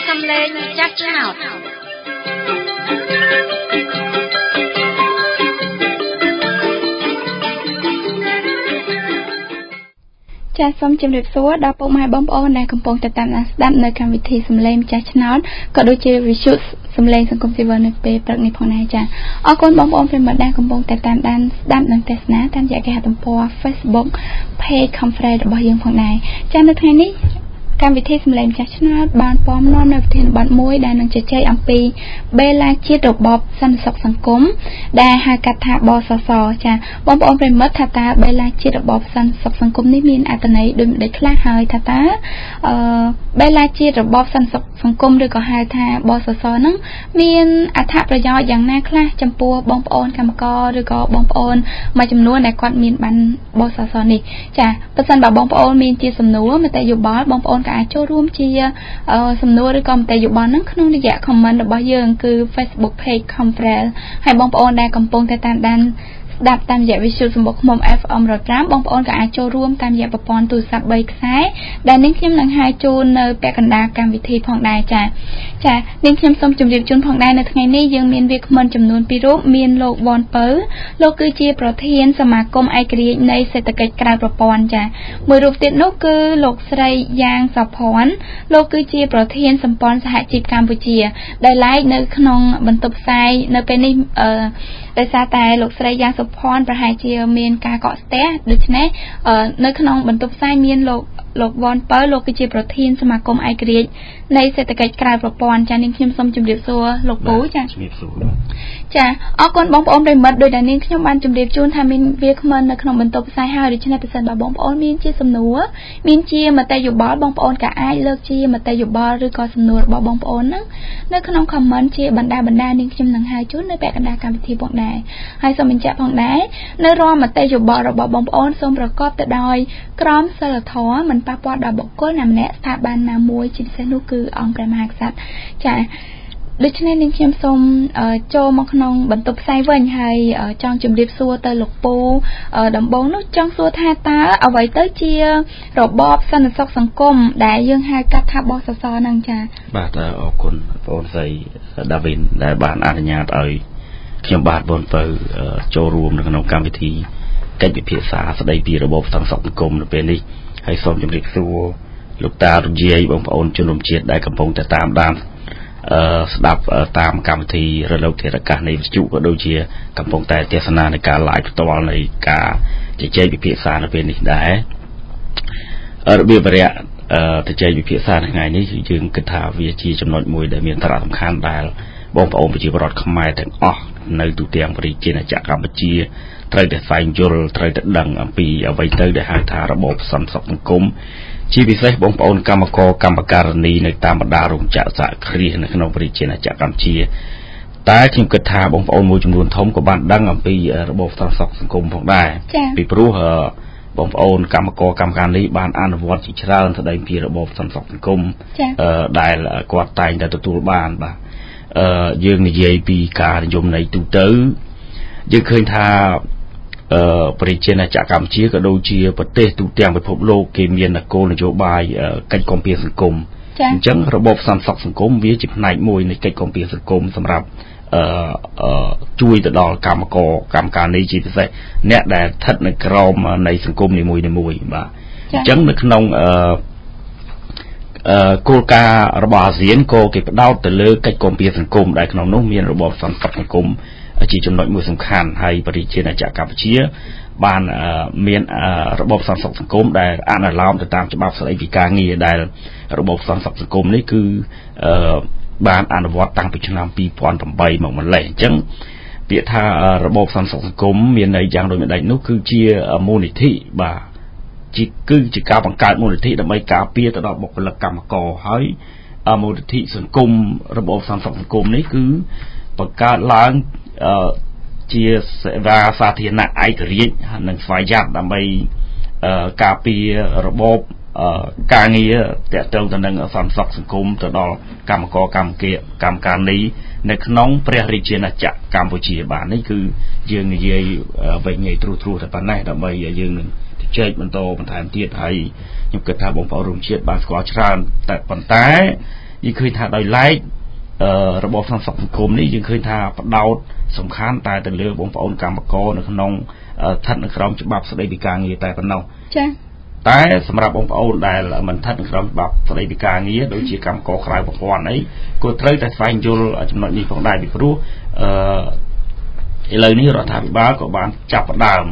សំឡេងចាស់ឆ្នោតចាសសូមជម្រាបសួរដល់ពុកម៉ែបងប្អូនដែលកំពុងតាមដានស្ដាប់នៅកម្មវិធីសំឡេងចាស់ឆ្នោតក៏ដូចជា Visual សំឡេងសង្គមស៊ីវិលនៅពេលព្រឹកនេះផងដែរចាអរគុណបងប្អូនប្រិយមិត្តដែលកំពុងតាមដានស្ដាប់និងទស្សនាតាមរយៈគេហទំព័រ Facebook Page Conference របស់យើងផងដែរចានៅថ្ងៃនេះកម្មវិធីសំឡេងចាស់ឆ្នោតបានពំនាំនៅប្រធានបទមួយដែលនឹងជជែកអំពីបេឡាជាតិរបបសន្តិសុខសង្គមដែលហៅកាត់ថាបសសចាបងប្អូនប្រិយមិត្តថាតើបេឡាជាតិរបបសន្តិសុខសង្គមនេះមានអត្ថន័យដូចម្តេចខ្លះហើយថាតើបេឡាជាតិរបបសន្តិសុខសង្គមឬក៏ហៅថាបសសហ្នឹងមានអត្ថប្រយោជន៍យ៉ាងណាខ្លះចំពោះបងប្អូនកម្មករឬក៏បងប្អូនមួយចំនួនដែលគាត់មានបានបសសនេះចាបើសិនបើបងប្អូនមានជាសំណួរមតិយោបល់បងប្អូនអាចចូលរួមជាសំណួរឬក៏មតិយោបល់ហ្នឹងក្នុងរយៈ comment របស់យើងគឺ Facebook Page Conference ហើយបងប្អូនដែលកំពុងតែតាមដានស្ដាប់តាមរយៈ Visual សម្បុកឃ្មុំ FM 105បងប្អូនក៏អាចចូលរួមតាមរយៈប្រព័ន្ធទូរស័ព្ទ3ខ្សែដែលនាងខ្ញុំនឹងហៅជូននៅពាក់កណ្ដាលកម្មវិធីផងដែរចានាងខ្ញុំសូមជម្រាបជូនផងដែរនៅថ្ងៃនេះយើងមានវាគ្មិនចំនួន2រូបមានលោកវ៉ាន់ពៅលោកគឺជាប្រធានសមាគមឯករាជ្យនៃសេដ្ឋកិច្ចក្រៅប្រព័ន្ធចាមួយរូបទៀតនោះគឺលោកស្រីយ៉ាងសុភ័ណ្ឌលោកគឺជាប្រធានសម្ព័ន្ធសហជីពកម្ពុជាដែលឡែកនៅក្នុងបន្ទប់ផ្សាយនៅពេលនេះដោយសារតែលោកស្រីយ៉ាងសុភ័ណ្ឌប្រហែលជាមានការកកស្ទះដូច្នេះនៅក្នុងបន្ទប់ផ្សាយមានលោកវ៉ាន់ពៅលោកគឺជាប្រធានសមាគមឯករាជ្យនៃសេដ្ឋកិច្ចក្រៅប្រព័ន្ធចានាងខ្ញុំសូមជម្រាបសួរលោកពូចាជំរាបសួរចាអរគុណបងប្អូនប្រិយមិត្តដោយដែលនាងខ្ញុំបានជម្រាបជូនថាមានវាគ្មិននៅក្នុងបន្ទប់ផ្សាយហើយដូច្នេះប្រសិនបើបងប្អូនមានជាសំណួរមានជាមតិយោបល់បងប្អូនក៏អាចលើកជាមតិយោបល់ឬក៏សំណួររបស់បងប្អូនហ្នឹងនៅក្នុង comment ជាបណ្ដានាងខ្ញុំនឹងហៅជូននៅពាក់កណ្ដាលកម្មវិធីផងដែរហើយសូមបញ្ជាក់ផងដែរនៅរាល់មតិយោបល់របស់បងប្អូនសូមប្រកបទៅដោយក្រមសីលធម៌មិនប៉ះពាល់ដល់បុគ្គលណាម្នាក់ស្ថាប័នណាមួយជាពិសេសនោះគឺអង្គព្រះមហាក្សត្រចាដូច្នេះនាងខ្ញុំសូមចូលមកក្នុងបន្ទប់ផ្សាយវិញហើយចង់ជម្រាបសួរទៅលោកពូដំបូងនោះចង់សួរថាតើអ្វីទៅជារបបសន្តិសុខសង្គមដែលយើងហៅកាត់ថាបសសហ្នឹងចាបាទអរគុណបងប្អូនស្រីដាវីនដែលបានអនុញ្ញាតឲ្យខ្ញុំបាទបងពៅចូលរួមនៅក្នុងកម្មវិធីកិច្ចពិភាក្សាស្ដីពីរបបសន្តិសុខសង្គមនៅពេលនេះហើយសូមជម្រាបសួរលោកតារជាយបងប្អូនជនរួមជាតិដែលកំពុងតែតាមដានស្ដាប់តាមកម្មវិធីរលកធាតុអាកាសនៃវិទ្យុក៏ដូចជាកំពុងតែទស្សនានៃការ live ផ្ទាល់នៃការជជែកពិភាក្សានៅពេលនេះដែររបៀបរយៈជជែកពិភាក្សាថ្ងៃនេះយើងគិតថាវាជាចំណុចមួយដែលមានសារៈសំខាន់ដែលបងប្អូនប្រជាពលរដ្ឋខ្មែរទាំងអស់នៅទូទាំងប្រទេសជាតិកម្ពុជាត្រូវតែស្វែងយល់ត្រូវតែដឹងអំពីអ្វីទៅដែលហៅថារបបសន្តិសុខសង្គមជាពិសេសបងប្អូនកម្មករកម្មការនីនៅតាមបណ្ដារោងចក្រសហគ្រាសនៅក្នុងប្រទេសជាតិកម្ពុជាតែខ្ញុំគិតថាបងប្អូនមួយចំនួនធំក៏បានដឹងអំពីរបបសន្តិសុខសង្គមផងដែរពីព្រោះបងប្អូនកម្មករកម្មការនេះបានអនុវត្តជាច្រើនស្ដីពីរបបសន្តិសុខសង្គមដែលគាត់តែងតែទទួលបានបាទយើងនិយាយពីការនិយមន័យទូទៅយើងឃើញថាប្រជាជាតិកម្ពុជាក៏ដូចជាប្រទេសទូទាំងពិភពលោកគេមានគោលនយោបាយកិច្ចគាំពារសង្គមអញ្ចឹងរបបសន្តិសុខសង្គមវាជាផ្នែកមួយនៃកិច្ចគាំពារសង្គមសម្រាប់ជួយទៅដល់កម្មករកម្មការនេះជាពិសេសអ្នកដែលស្ថិតនៅក្រោមនៃសង្គមនីមួយៗបាទអញ្ចឹងនៅក្នុងគោលការណ៍របស់អាស៊ានក៏គេផ្ដោតទៅលើកិច្ចគាំពារសង្គមដែលក្នុងនោះមានរបបសន្តិសុខសង្គមជាចំណុចមួយសំខាន់ហើយប្រជាជាតិកម្ពុជាបានមានរបបសន្តិសុខសង្គមដែលអនុលោមទៅតាមច្បាប់ស្តីពីការងារដែលរបបសន្តិសុខសង្គមនេះគឺបានអនុវត្តតាំងពីឆ្នាំ2008មកម្លេះអញ្ចឹងពាក្យថារបបសន្តិសុខសង្គមមានន័យយ៉ាងដូចម្ដេចនោះគឺជាមូលនិធិបាទគឺជាការបង្កើតមូលនិធិដើម្បីការពារទៅដល់បុគ្គលិកកម្មករហើយមូលនិធិសង្គមរបបសន្តិសុខសង្គមនេះគឺបង្កើតឡើងជាសេវាសាធារណៈឯករាជ្យនិងស្វ័យយ័តដើម្បីការពាររបបការងារតាក់ទងទៅនឹងសន្តិសុខសង្គមទៅដល់កម្មករកម្មការនីនៅក្នុងព្រះរាជាណាចក្រកម្ពុជាបាទនេះគឺយើងនិយាយវិញងាយត្រួសតែប៉ុណ្ណេះដើម្បីឲ្យយើងនឹងជជែកបន្តបន្ថែមទៀតហើយខ្ញុំគិតថាបងប្អូនរួមជាតិបានស្គាល់ច្រើនតែប៉ុន្តែយើងឃើញថាដោយឡែករបបសន្តិសុខសង្គមនេះយើងឃើញថាបដោតសំខាន់តែទៅលើបងប្អូនកម្មករនៅក្នុងស្ថិតនៅក្រោមច្បាប់ស្តីពីការងារតែប៉ុណ្ណោះចា៎តែសម្រាប់បងប្អូនដែលមិនស្ថិតនៅក្រោមច្បាប់ស្តីពីការងារដូចជាកម្មករក្រៅប្រព័ន្ធអីក៏ត្រូវតែស្វែងយល់ចំណុចនេះផងដែរពីព្រោះឥឡូវនេះរដ្ឋាភិបាលក៏បានចាប់ផ្ដើម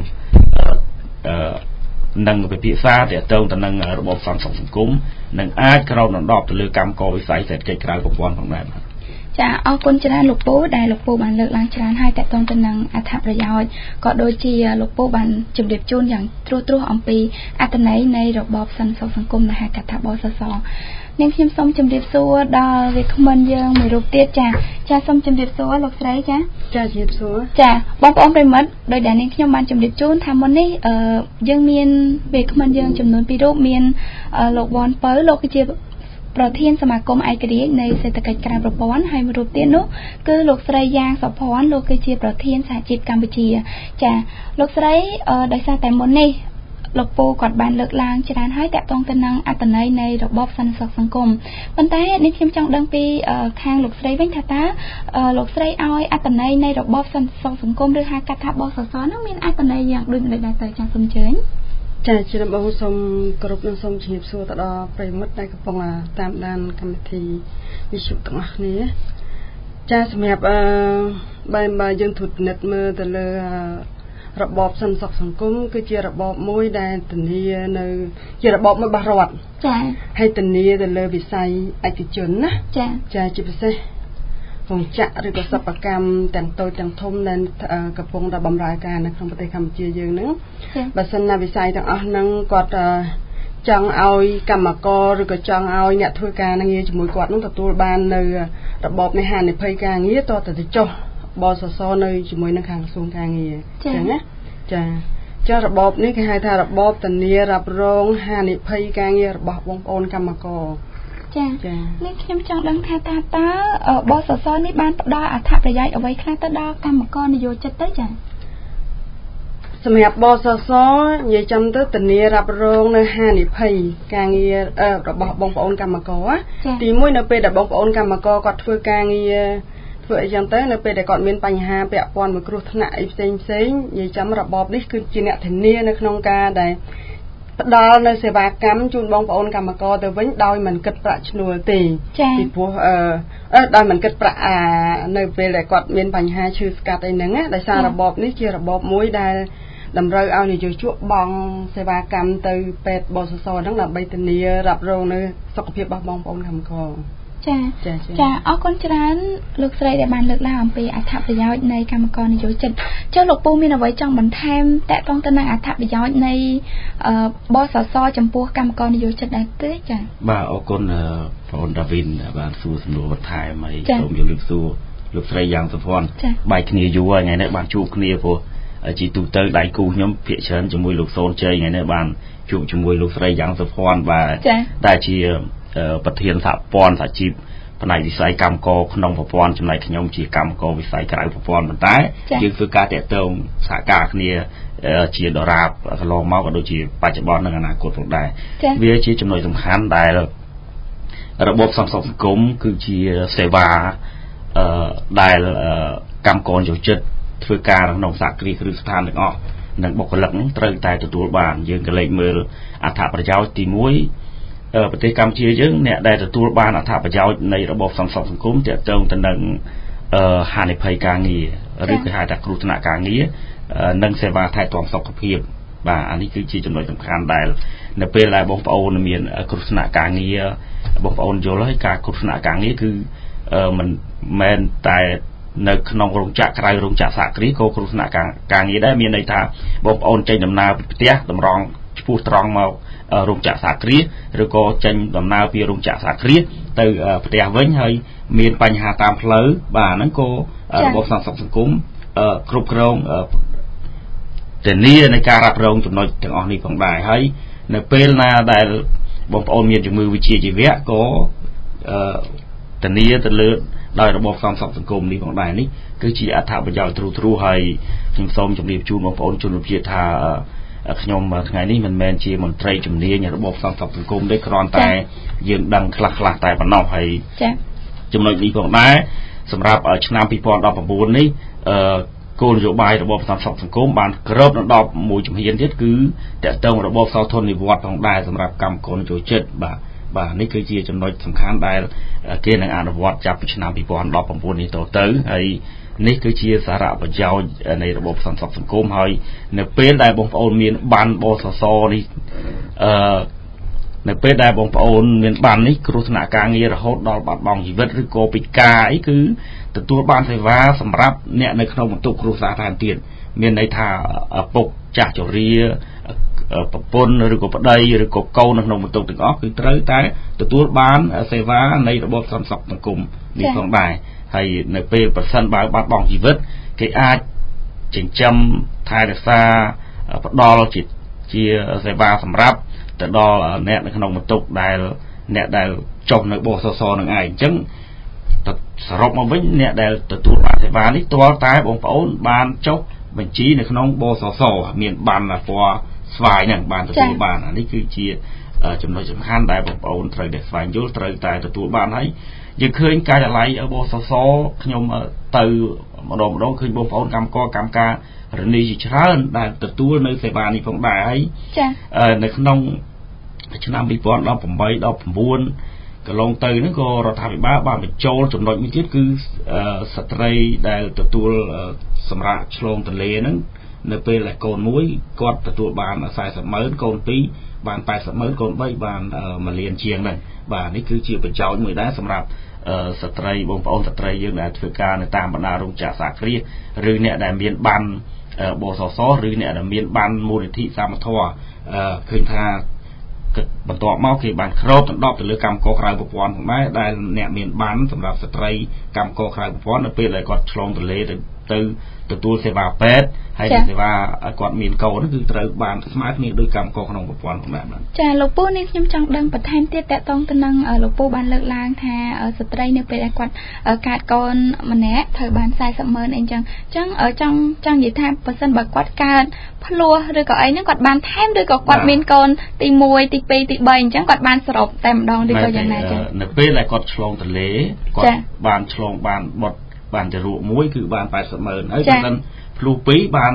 នឹងពិភាក្សាទាក់ទងទៅនឹងរបបសន្តិសុខសង្គមនិងអាចក្រោបដណ្ដប់ទៅលើកម្មករវិស័យសេដ្ឋកិច្ចក្រៅប្រព័ន្ធផងដែរចាអរគុណច្រើនលោកពូដែលលោកពូបានលើកឡើងច្រើនហើយតកតងទៅនឹងអត្ថប្រយោជន៍ក៏ដូចជាលោកពូបានជម្រាបជូនយ៉ាងត្រួសត្រាសអំពីអត្ថន័យនៃរបបសន្តិសុខសង្គមដែលហៅកាត់ថាបសសនាងខ្ញុំសូមជម្រាបសួរដល់វាគ្មិនយើងមួយរូបទៀតចាសូមជម្រាបសួរលោកស្រីចាជម្រាបសួរចាបងប្អូនប្រិមិត្តដោយដែលនាងខ្ញុំបានជម្រាបជូនថាមុននេះយើងមានវាគ្មិនយើងចំនួន2រូបមានលោកវ៉ាន់ពៅលោកគឺជាប្រធានសមាគមឯករាជ្យនៃសេដ្ឋកិច្ចក្រៅប្រព័ន្ធហើយមួយរូបទៀតនោះគឺលោកស្រីយ៉ាងសុភ័ណ្ឌលោកគឺជាប្រធានសហជីពកម្ពុជាចាលោកស្រីដោយសារតែមុននេះលោកពូគាត់បានលើកឡើងច្រើនហើយតាក់ទងទៅនឹងអត្ថន័យនៃរបបសន្តិសុខសង្គមប៉ុន្តែនេះខ្ញុំចង់ដឹងពីខាងលោកស្រីវិញថាតើលោកស្រីឲ្យអត្ថន័យនៃរបបសន្តិសុខសង្គមឬហៅកាត់ថាបសសនោះមានអត្ថន័យយ៉ាងដូចម្តេចដែរតើចាសូមអញ្ជើញចាជាដំបូងសូមគោរពនិងសូមជម្រាបសួរទៅដល់ប្រិយមិត្តដែលកំពុងតាមដានកម្មវិធីវិទ្យុទាំងអស់គ្នាចាសម្រាប់បើយើងត្រួតពិនិត្យមើលទៅលើរបបសន្តិសុខសង្គមគឺជារបបមួយដែលធានានៅជារបបមួយរបស់រដ្ឋចាហើយធានាទៅលើវិស័យឯកជនណាចាជាពិសេសរោងចក្រឬក៏សិប្បកម្មទាំងតូចទាំងធំដែលកំពុងតែបម្រើការនៅក្នុងប្រទេសកម្ពុជាយើងហ្នឹងបើសិនណាវិស័យទាំងអស់ហ្នឹងគាត់ចង់ឲ្យកម្មករឬក៏ចង់ឲ្យអ្នកធ្វើការងារជាមួយគាត់នឹងទទួលបាននៅរបបនៃហានិភ័យការងារតទៅចុះបសសនៅជាមួយនឹងខាងក្រសួងការងារអញ្ចឹងណាចារបបនេះគេហៅថារបបធានារ៉ាប់រងហានិភ័យការងាររបស់បងប្អូនកម្មករចានេះខ្ញុំចង់ដឹងថាតើបសសនេះបានផ្ដល់អត្ថប្រយោជន៍អ្វីខ្លះទៅដល់កម្មករនិយោជិតទៅចាសម្រាប់បសសនិយាយចំទៅធានារ៉ាប់រងនៅហានិភ័យការងាររបស់បងប្អូនកម្មករទី1នៅពេលដែលបងប្អូនកម្មករគាត់ធ្វើការងារធ្វើអីចឹងទៅនៅពេលដែលគាត់មានបញ្ហាពាក់ព័ន្ធមួយគ្រោះថ្នាក់អីផ្សេងនិយាយចំរបបនេះគឺជាអ្នកធានានៅក្នុងការដែលផ្ដល់នៅសេវាកម្មជូនបងប្អូនកម្មករទៅវិញដោយមិនគិតប្រាក់ឈ្នួលទេពីព្រោះដោយមិនគិតប្រាក់នៅពេលដែលគាត់មានបញ្ហាឈឺស្កាត់អីហ្នឹងណាដោយសាររបបនេះជារបបមួយដែលតម្រូវឲ្យនយោជកបង់សេវាកម្មទៅពេទ្យបសសហ្នឹងដើម្បីធានារ៉ាប់រងនៅសុខភាពរបស់បងប្អូនកម្មករចាអរគុណច្រើនលោកស្រីដែលបានលើកឡើងអំពីអត្ថប្រយោជន៍នៃកម្មករនិយោជិតចុះលោកពូមានអ្វីចង់បន្ថែមតកតងទៅនឹងអត្ថប្រយោជន៍នៃបសសចំពោះកម្មករនិយោជិតដែរទេចាបាទអរគុណបងដាវីនបានសួរសំណួរបន្ថែមហើយសូមជម្រាបសួរលោកស្រីយ៉ាងសុភ័ណ្ឌបែកគ្នាយូរហើយថ្ងៃនេះបានជួបគ្នាព្រោះជីទូទៅដៃគូខ្ញុំភាគច្រើនជាមួយលោកសូនជ័យថ្ងៃនេះបានជួបជាមួយលោកស្រីយ៉ាងសុភ័ណ្ឌបាទដែលជាប្រធានសហព័ន្ធសហជីពផ្នែកវិស័យកម្មករក្នុងប្រព័ន្ធចំណែកខ្ញុំជាកម្មករវិស័យក្រៅប្រព័ន្ធប៉ុន្តែយើងធ្វើការតាក់ទងសហការគ្នាជាដរាបកន្លងមកក៏ដូចជាបច្ចុប្បន្ននិងអនាគតផងដែរវាជាចំណុចសំខាន់ដែលរបបសន្តិសុខសង្គមគឺជាសេវាដែលកម្មករយោជិតធ្វើការក្នុងសហគ្រាសគ្រឹះស្ថានទាំងអស់និងបុគ្គលិកត្រូវតែទទួលបានយើងក៏លេខមើលអត្ថប្រយោជន៍ទី1ប្រទេសកម្ពុជាយើងអ្នកដែលទទួលបានអត្ថប្រយោជន៍នៃរបបសន្តិសុខសង្គមទាក់ទងទៅនឹងហានិភ័យការងារឬគេហៅថាគ្រោះថ្នាក់ការងារនិងសេវាថែទាំសុខភាពបាទអានេះគឺជាចំណុចសំខាន់ដែលនៅពេលដែលបងប្អូនមានគ្រោះថ្នាក់ការងារបងប្អូនយល់ហើយការគ្រោះថ្នាក់ការងារគឺមិនមែនតែនៅក្នុងរោងចក្រក្រៅរោងចក្រសហគ្រាសក៏គ្រោះថ្នាក់ការងារដែរមានន័យថាបងប្អូនចេញដំណើរពីផ្ទះតម្រង់ឆ្ពោះត្រង់មករោងចក្រសហគ្រាសឬក៏ចេញដំណើរពីរោងចក្រសហគ្រាសទៅផ្ទះវិញហើយមានបញ្ហាតាមផ្លូវបាទហ្នឹងក៏របបសន្តិសុខសង្គមគ្រប់គ្រងធានានៃការរ៉ាប់រងចំណុចទាំងអស់នេះផងដែរហើយនៅពេលណាដែលបងប្អូនមានជំងឺវិជ្ជាជីវៈក៏ធានាទៅលើដោយរបបសន្តិសុខសង្គមនេះផងដែរនេះគឺជាអត្ថប្រយោជន៍ទ្រូហើយខ្ញុំសូមជម្រាបជូនបងប្អូនជនរួមជាតិថាខ្ញុំថ្ងៃនេះមិនមែនជាមន្ត្រីជំនាញរបបសន្តិសង្គមទេគ្រាន់តែយើងដឹងខ្លះៗតែប៉ុណ្ណោះហើយចំណុចនេះផងដែរសម្រាប់ឆ្នាំ2019នេះគោលនយោបាយរបបសន្តិសង្គមបានក្របនៅដល់មួយជំហានទៀតគឺតកតងរបបសោធននិវត្តន៍ផងដែរសម្រាប់កម្មករចូលចិត្តបាទនេះគឺជាចំណុចសំខាន់ដែលគេនឹងអនុវត្តចាប់ពីឆ្នាំ2019នេះទៅហើយនេះគឺជាសារៈប្រយោជន៍នៃរបបសន្តិសង្គមហើយនៅពេលដែលបងប្អូនមានបានបសសនេះនៅពេលដែលបងប្អូនមានបាននេះគ្រោះថ្នាក់ការងាររហូតដល់បាត់បង់ជីវិតឬក៏ពិការអីគឺទទួលបានសេវាសម្រាប់អ្នកនៅក្នុងបន្ទុកគ្រួសារថែមទៀតមានន័យថាឪពុកចាស់ជរាប្រពន្ធឬក៏ប្តីឬក៏កូននៅក្នុងបន្ទុកទាំងអស់គឺត្រូវតែទទួលបានសេវានៃរបបសន្តិសង្គមនេះផងដែរហើយនៅពេលប្រសិនបើបាត់បង់ជីវិតគេអាចចិញ្ចឹមថែរក្សាផ្ដល់ជាសេវាសម្រាប់ទៅដល់អ្នកនៅក្នុងបន្ទុកដែលអ្នកដែលចុះនៅបសសនឹងឯងអញ្ចឹងសរុបមកវិញអ្នកដែលទទួលបានសេវានេះទាល់តែបងប្អូនបានចុះបញ្ជីនៅក្នុងបសសមានបានពណ៌ស្វាយហ្នឹងបានទទួលបាននេះគឺជាចំណុចសំខាន់ដែលបងប្អូនត្រូវតែស្វែងយល់ត្រូវតែទទួលបានហើយយើងឃើញកាយឡៃបសសខ្ញុំទៅម្ដងឃើញបងប្អូនកម្មករកម្មការរនីជាច្រើនដែលទទួលនៅសេវានេះផងដែរហើយនៅក្នុងឆ្នាំ2018 19កន្លងទៅហ្នឹងក៏រដ្ឋាភិបាលបានបញ្ចូលចំណុចមួយទៀតគឺស្ត្រីដែលទទួលសម្រាប់ឆ្លងទន្លេហ្នឹងនៅពេលដែលកូនមួយគាត់ទទួលបាន40,000កូន2បាន80,000កូន3បាន1លានជាងហ្នឹងបាទនេះគឺជាប្រយោជន៍មួយដែរសម្រាប់ស្ត្រីបងប្អូនស្ត្រីយើងដែលធ្វើការនៅតាមបណ្ដារោងចក្រសហគ្រាសឬអ្នកដែលមានបានបសសឬអ្នកដែលមានបានមូលនិធិសមត្ថៈឃើញថាបន្ទាប់មកគេបានគ្របដណ្ដប់ទៅលើកម្មករក្រៅប្រព័ន្ធផងដែរដែលអ្នកមានបានសម្រាប់ស្ត្រីកម្មករក្រៅប្រព័ន្ធនៅពេលដែលគាត់ឆ្លងទន្លេទៅទទួលសេវាពេទ្យហើយសេវាគាត់មានកូនគឺត្រូវបានស្មើគ្នាដោយកម្មករក្នុងប្រព័ន្ធផងដែរបាទចាលោកពូនេះខ្ញុំចង់ដឹងបន្ថែមទៀតតកតងទៅនឹងលោកពូបានលើកឡើងថាស្ត្រីនៅពេលដែលគាត់កើតកូនម្នាក់ត្រូវបាន40,000អីចឹងចង់និយាយថាបើសិនបើគាត់កើតភ្លោះឬក៏អីហ្នឹងគាត់បានថែមឬក៏គាត់មានកូនទី1ទី2ទី3អញ្ចឹងគាត់បានសរុបតែម្ដងឬក៏យ៉ាងណាចឹងនៅពេលដែលគាត់ឆ្លងទន្លេគាត់បានឆ្លងបានបុតបានចរុកមួយគឺបាន80,000ហើយបើមិនភ្លុះ2បាន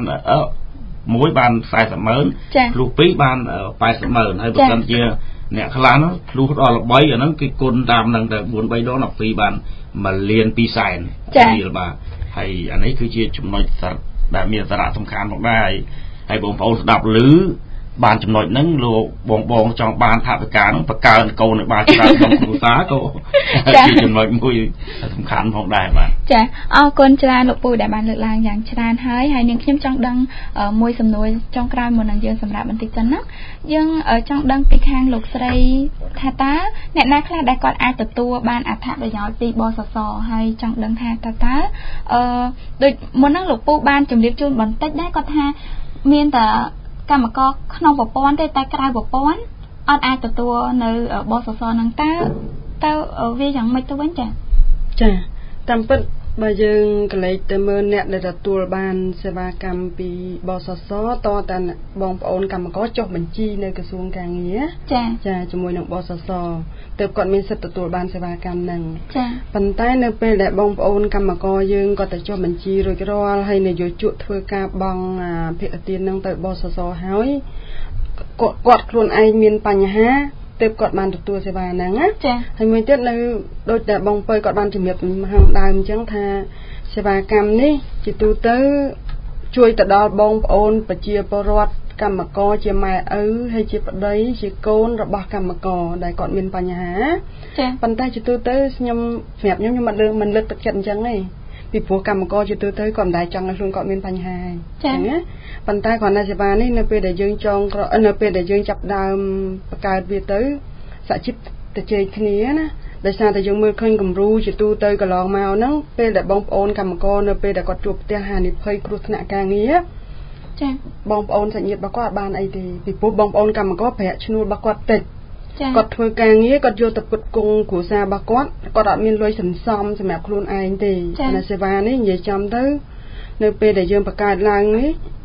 1បាន40,000ភ្លុះ2បាន80,000ហើយបើមិនជាអ្នកខ្លះនោះភ្លុះដល់3អាហ្នឹងគេគុណតាមនឹងទៅ4 3ដង12បាន1លាន2សែនរៀលបាទហើយអានេះគឺជាចំណុចដែលមានសារៈសំខាន់ផងដែរហើយបងប្អូនស្ដាប់ឮបានចំណុចហ្នឹងលោកបងចង់បានថវិកាហ្នឹងបង្កើនកូនឲ្យបានច្រើនក្នុងគ្រួសារក៏ជាចំណុចមួយសំខាន់ផងដែរបាទចាអរគុណច្រើនលោកពូដែលបានលើកឡើងយ៉ាងច្រើនហើយនាងខ្ញុំចង់ដឹងមួយសំណួរចុងក្រោយមុននឹងយើងសម្រាប់បន្តិចសិនណាយើងចង់ដឹងពីខាងលោកស្រីថាតើអ្នកណាខ្លះដែលគាត់អាចទទួលបានអត្ថប្រយោជន៍ពីបសសហើយចង់ដឹងថាតើដូចមុនហ្នឹងលោកពូបានជម្រាបជូនបន្តិចដែរគាត់ថាមានតែកម្មករក្នុងប្រព័ន្ធទេតែក្រៅប្រព័ន្ធអត់អាចទទួលនៅបសសហ្នឹងតើវាយ៉ាងម៉េចទៅវិញចាតាមពិតបើយើងកលេចទៅមើលអ្នកដែលទទួលបានសេវាកម្មពីបសសតតែបងប្អូនកម្មករចុះបញ្ជីនៅក្រសួងកាងារចាជាមួយនឹងបសសទើបគាត់មានសិទ្ធិទទួលបានសេវាកម្មហ្នឹងប៉ុន្តែនៅពេលដែលបងប្អូនកម្មករយើងគាត់ទៅចុះបញ្ជីរួចរាល់ហើយនយោជកធ្វើការបង់ភាគទានហ្នឹងទៅបសសហើយគាត់ខ្លួនឯងមានបញ្ហាទើបគាត់បានទទួលសេវាហ្នឹងណាហើយមួយទៀតនៅដូចតែបងពៅគាត់បានជំរាបខាងដើមអញ្ចឹងថាសេវាកម្មនេះជាទូទៅជួយទៅដល់បងប្អូនប្រជាពលរដ្ឋកម្មករជាម៉ែឪហើយជាប្តីជាកូនរបស់កម្មករដែលគាត់មានបញ្ហាប៉ុន្តែជាទូទៅខ្ញុំសម្រាប់ខ្ញុំមិនលើកទឹកចិត្តអញ្ចឹងទេពីព្រោះកម្មករជាទូទៅគាត់មិនដែលចង់ឲ្យខ្លួនគាត់មានបញ្ហាអញ្ចឹងណាប៉ុន្តែគ្រាន់តែសេវានេះនៅពេលដែលយើងនៅពេលដែលយើងចាប់ដើមបង្កើតវាទៅសហជីពទៅជែកគ្នាណាដោយសារតែយើងមើលឃើញគំរូជាទូទៅកន្លងមកហ្នឹងពេលដែលបងប្អូនកម្មករនៅពេលដែលគាត់ជួបផ្ទះហានិភ័យគ្រោះថ្នាក់ការងារបងប្អូនសាច់ញាតិរបស់គាត់បានអីទេពីព្រោះបងប្អូនកម្មករប្រាក់ឈ្នួលរបស់គាត់តិចគាត់ធ្វើការងារគាត់យកទៅផ្គត់ផ្គង់គ្រួសាររបស់គាត់អត់មានលុយសន្សំសម្រាប់ខ្លួនឯងទេតែសេវានេះនិយាយចំទៅនៅពេលដែលយើងបង្កើតឡើងនេះ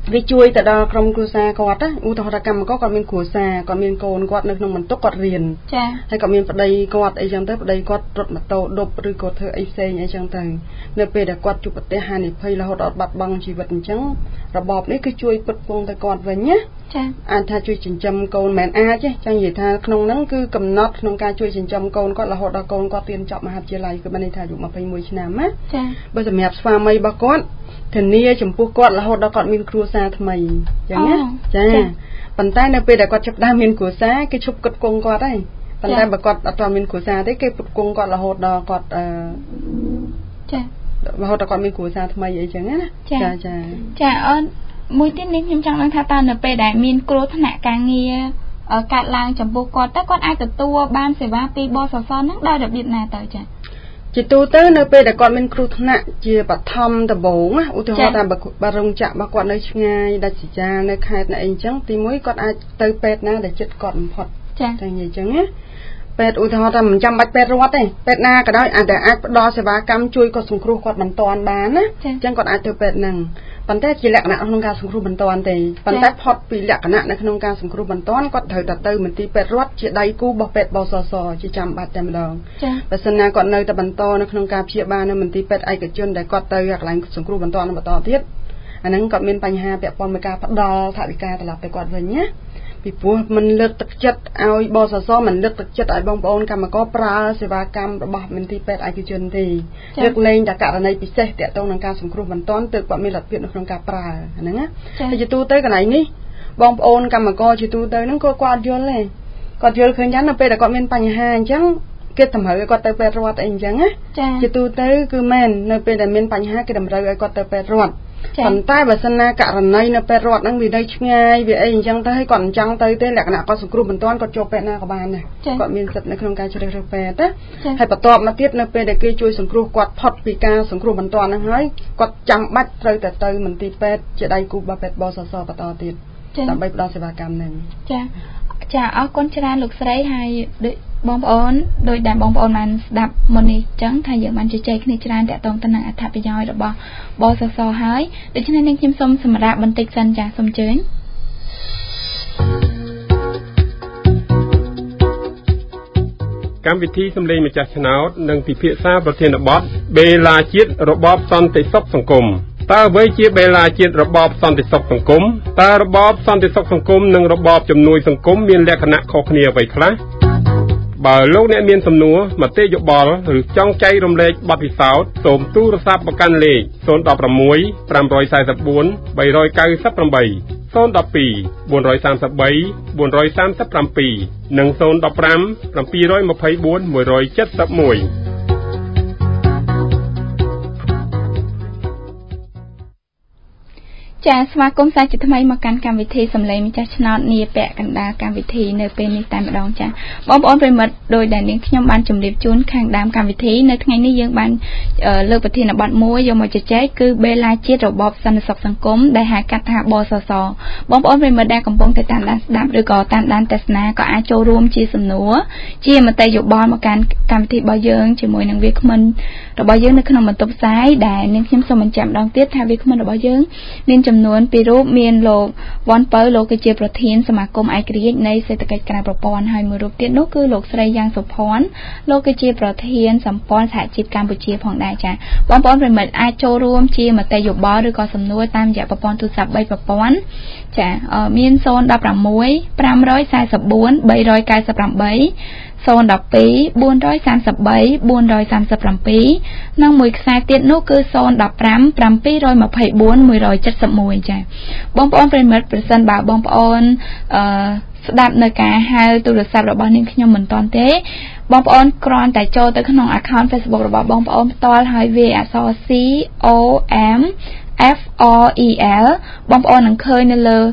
វាជួយទៅដល់ក្រុមគ្រួសារគាត់ណាឧទាហរណ៍កម្មករគាត់មានគ្រួសារគាត់មានកូនគាត់នៅក្នុងបន្ទុកគាត់រៀនចាហើយគាត់មានប្តីគាត់អីចឹងទៅប្តីគាត់រត់ម៉ូតូដប់ឬក៏ធ្វើអីផ្សេងអីចឹងទៅនៅពេលដែលគាត់ជួបប្រទះហានិភ័យរហូតដល់បាត់បង់ជីវិតអញ្ចឹងរបបនេះគឺជួយផ្គត់ផ្គង់ទៅគាត់វិញណាចាអាចថាជួយចិញ្ចឹមកូនមិនអាចទេចឹងនិយាយថាក្នុងហ្នឹងគឺកំណត់ក្នុងការជួយចិញ្ចឹមកូនគាត់រហូតដល់កូនគាត់រៀនចប់មហាវិទ្យាល័យគឺបានន័យថាអាយុ21ឆ្នាំណាចាបើសម្រាប់ស្វាមីរបស់គាត់ធានាចំពោះគាត់រហូតដល់គាត់មានគ្រួសារថ្មីចឹងណាចាប៉ុន្តែនៅពេលដែលគាត់ចាប់ដើមមានគ្រួសារគេឈប់គិតគង់គាត់ហើយប៉ុន្តែបើគាត់អត់ទាន់មានគ្រួសារទេគេផ្គត់ផ្គង់គាត់រហូតដល់គាត់ចារហូតដល់គាត់មានគ្រួសារថ្មីអីចឹងណាចាអូនមួយទៀតនេះខ្ញុំចង់ដឹងថាតើនៅពេលដែលមានគ្រោះថ្នាក់ការងារកាត់ឡើងចំពោះគាត់តើគាត់អាចទទួលបានសេវាពីបសសហ្នឹងដោយរបៀបណាទៅចាជាទូទៅនៅពេលដែលគាត់មានគ្រោះថ្នាក់ជាបឋមដំបូងឧទាហរណ៍ថាបើរោងចក្ររបស់គាត់នៅឆ្ងាយដាច់ស្រយាលនៅខេត្តណាអីអញ្ចឹងទី1គាត់អាចទៅពេទ្យណាដែលជិតគាត់បំផុតតែនិយាយអញ្ចឹងណាពេទ្យឧទាហរណ៍ថាមិនចាំបាច់ពេទ្យរដ្ឋទេពេទ្យណាក៏ដោយអាចផ្ដល់សេវាកម្មជួយគាត់សង្គ្រោះគាត់បន្ទាន់បានណាអញ្ចឹងគាត់អាចទៅពេទ្យហ្នឹងប៉ុន្តែជាលក្ខណៈក្នុងការសង្គ្រោះបន្ទាន់ទេប៉ុន្តែផុតពីលក្ខណៈនៅក្នុងការសង្គ្រោះបន្ទាន់គាត់ត្រូវទៅមន្ទីរពេទ្យរដ្ឋជាដៃគូរបស់ពេទ្យបសសជាចាំបាច់តែម្ដងបើសិនណាគាត់នៅតែបន្តនៅក្នុងការព្យាបាលនៅមន្ទីរពេទ្យឯកជនដែលគាត់ទៅកន្លែងសង្គ្រោះបន្ទាន់បន្តទៀតអាហ្នឹងគាត់មានបញ្ហាពាក់ព័ន្ធនឹងការផ្ដល់ថវិកាត្រឡប់ទៅគាត់វិញណាពីព្រោះมันលើកទឹកចិត្តឲ្យបសសมันលើកទឹកចិត្តឲ្យបងប្អូនកម្មករប្រើសេវាកម្មរបស់មន្ទីរពេទ្យឯកជនទេលើកលែងតែករណីពិសេសទាក់ទងនឹងការសង្គ្រោះបន្ទាន់ទើបគាត់មានលទ្ធភាពនៅក្នុងការប្រើហ្នឹងណាតែជាទូទៅកន្លែងនេះបងប្អូនកម្មករជាទូទៅហ្នឹងគាត់យល់ទេគាត់យល់ឃើញថានៅពេលដែលគាត់មានបញ្ហាអញ្ចឹងគេតម្រូវឲ្យគាត់ទៅពេទ្យរដ្ឋអីអញ្ចឹងណាជាទូទៅគឺមែននៅពេលដែលមានបញ្ហាគេតម្រូវឲ្យគាត់ទៅពេទ្យរដ្ឋប៉ុន្តែបើសិនណាករណីនៅពេទ្យរដ្ឋហ្នឹងវានៅឆ្ងាយវាអីអញ្ចឹងទៅឲ្យគាត់អញ្ចឹងទៅទេលក្ខណៈគាត់សង្គ្រោះបន្ទាន់គាត់ចូលពេទ្យណាក៏បានដែរគាត់មានសិទ្ធិនៅក្នុងការជ្រើសរើសពេទ្យណាហើយបន្ទាប់មកទៀតនៅពេលដែលគេជួយសង្គ្រោះគាត់ផុតពីការសង្គ្រោះបន្ទាន់ហ្នឹងហើយគាត់ចាំបាច់ត្រូវតែទៅមន្ទីរពេទ្យជាដៃគូរបស់ពេទ្យបសសបន្តទៀតដើម្បីផ្ដល់សេវាកម្មហ្នឹងចាអរគុណច្រើនលោកស្រីហើយដូចបងប្អូនដោយដែលបងប្អូនបានស្ដាប់មុននេះចឹងថាយើងបានជជែកគ្នាច្រើនតាក់ទងទៅនឹងអត្ថប្រយោជន៍របស់បសសហើយដូច្នេះនាងខ្ញុំសូមសម្រាប់បន្តិចសិនចាសូមអញ្ជើញកម្មវិធីសម្លេងម្ចាស់ឆ្នោតនិងពិភាក្សាប្រធានបទបេឡាជាតិរបបសន្តិសុខសង្គមតើអ្វីជាបេឡាជាតិរបបសន្តិសុខសង្គមតើរបបសន្តិសុខសង្គមនិងរបបជំនួយសង្គមមានលក្ខណៈខុសគ្នាអ្វីខ្លះបើលោកអ្នកមានសំណួរមតិយោបល់ឬចង់ចែករំលែកបទពិសោធន៍សូមទូរស័ព្ទមកកាន់លេខ016 544 398 012 433 437 និង015 724 171 ចាស្វាគមន៍សាជាថ្មីមកកាន់កម្មវិធីសម្លេងម្ចាស់ឆ្នោតនាពាក់កណ្ដាលកម្មវិធីនៅពេលនេះតែម្ដងចាបងប្អូនប្រិមិត្តដោយដែលនាងខ្ញុំបានជម្រាបជូនខាងដើមកម្មវិធីនៅថ្ងៃនេះយើងបានលើកប្រធានបទមួយយកមកជជែកគឺបេឡាជាតិរបបសន្តិសុខសង្គមដែលហៅកាត់ថាបសសបងប្អូនប្រិមិត្តដែលកំពុងតែតាមដានស្ដាប់ឬក៏តាមដានទស្សនាក៏អាចចូលរួមជាសំណួរជាមតិយោបល់មកកាន់កម្មវិធីរបស់យើងជាមួយនឹងវាគ្មិនរបស់យើងនៅក្នុងបន្ទប់ផ្សាយដែលនាងខ្ញុំសូមបញ្ជាក់ម្ដងទៀតថាវាគ្មិនរបស់យើងមានចំនួនពីររូបមានលោកវ៉ាន់ពៅលោកគឺជាប្រធានសមាគមឯករាជ្យនៃសេដ្ឋកិច្ចក្រៅប្រព័ន្ធហើយមួយរូបទៀតនោះគឺលោកស្រីយ៉ាងសុភ័ណ្ឌលោកគឺជាប្រធានសម្ព័ន្ធសហជីពកម្ពុជាផងដែរចាបងប្អូនប្រិមិត្តអាចចូលរួមជាមតិយោបល់ឬក៏សំណួរតាមរយៈប្រព័ន្ធទូរស័ព្ទ3ប្រព័ន្ធចាមាន016 544 398 012 433 437និងមួយខ្សែទៀតនោះគឺ015 724 171ចាបងប្អូនប្រិមិត្តប្រសិនបើបងប្អូនស្ដាប់នៅការហៅទូរស័ព្ទរបស់នាងខ្ញុំមិនទាន់ទេបងប្អូនគ្រាន់តែចូលទៅក្នុង account Facebook របស់បងប្អូនផ្ទាល់ហើយវាអក្សរ COMFREL បងប្អូននឹងឃើញនៅលើ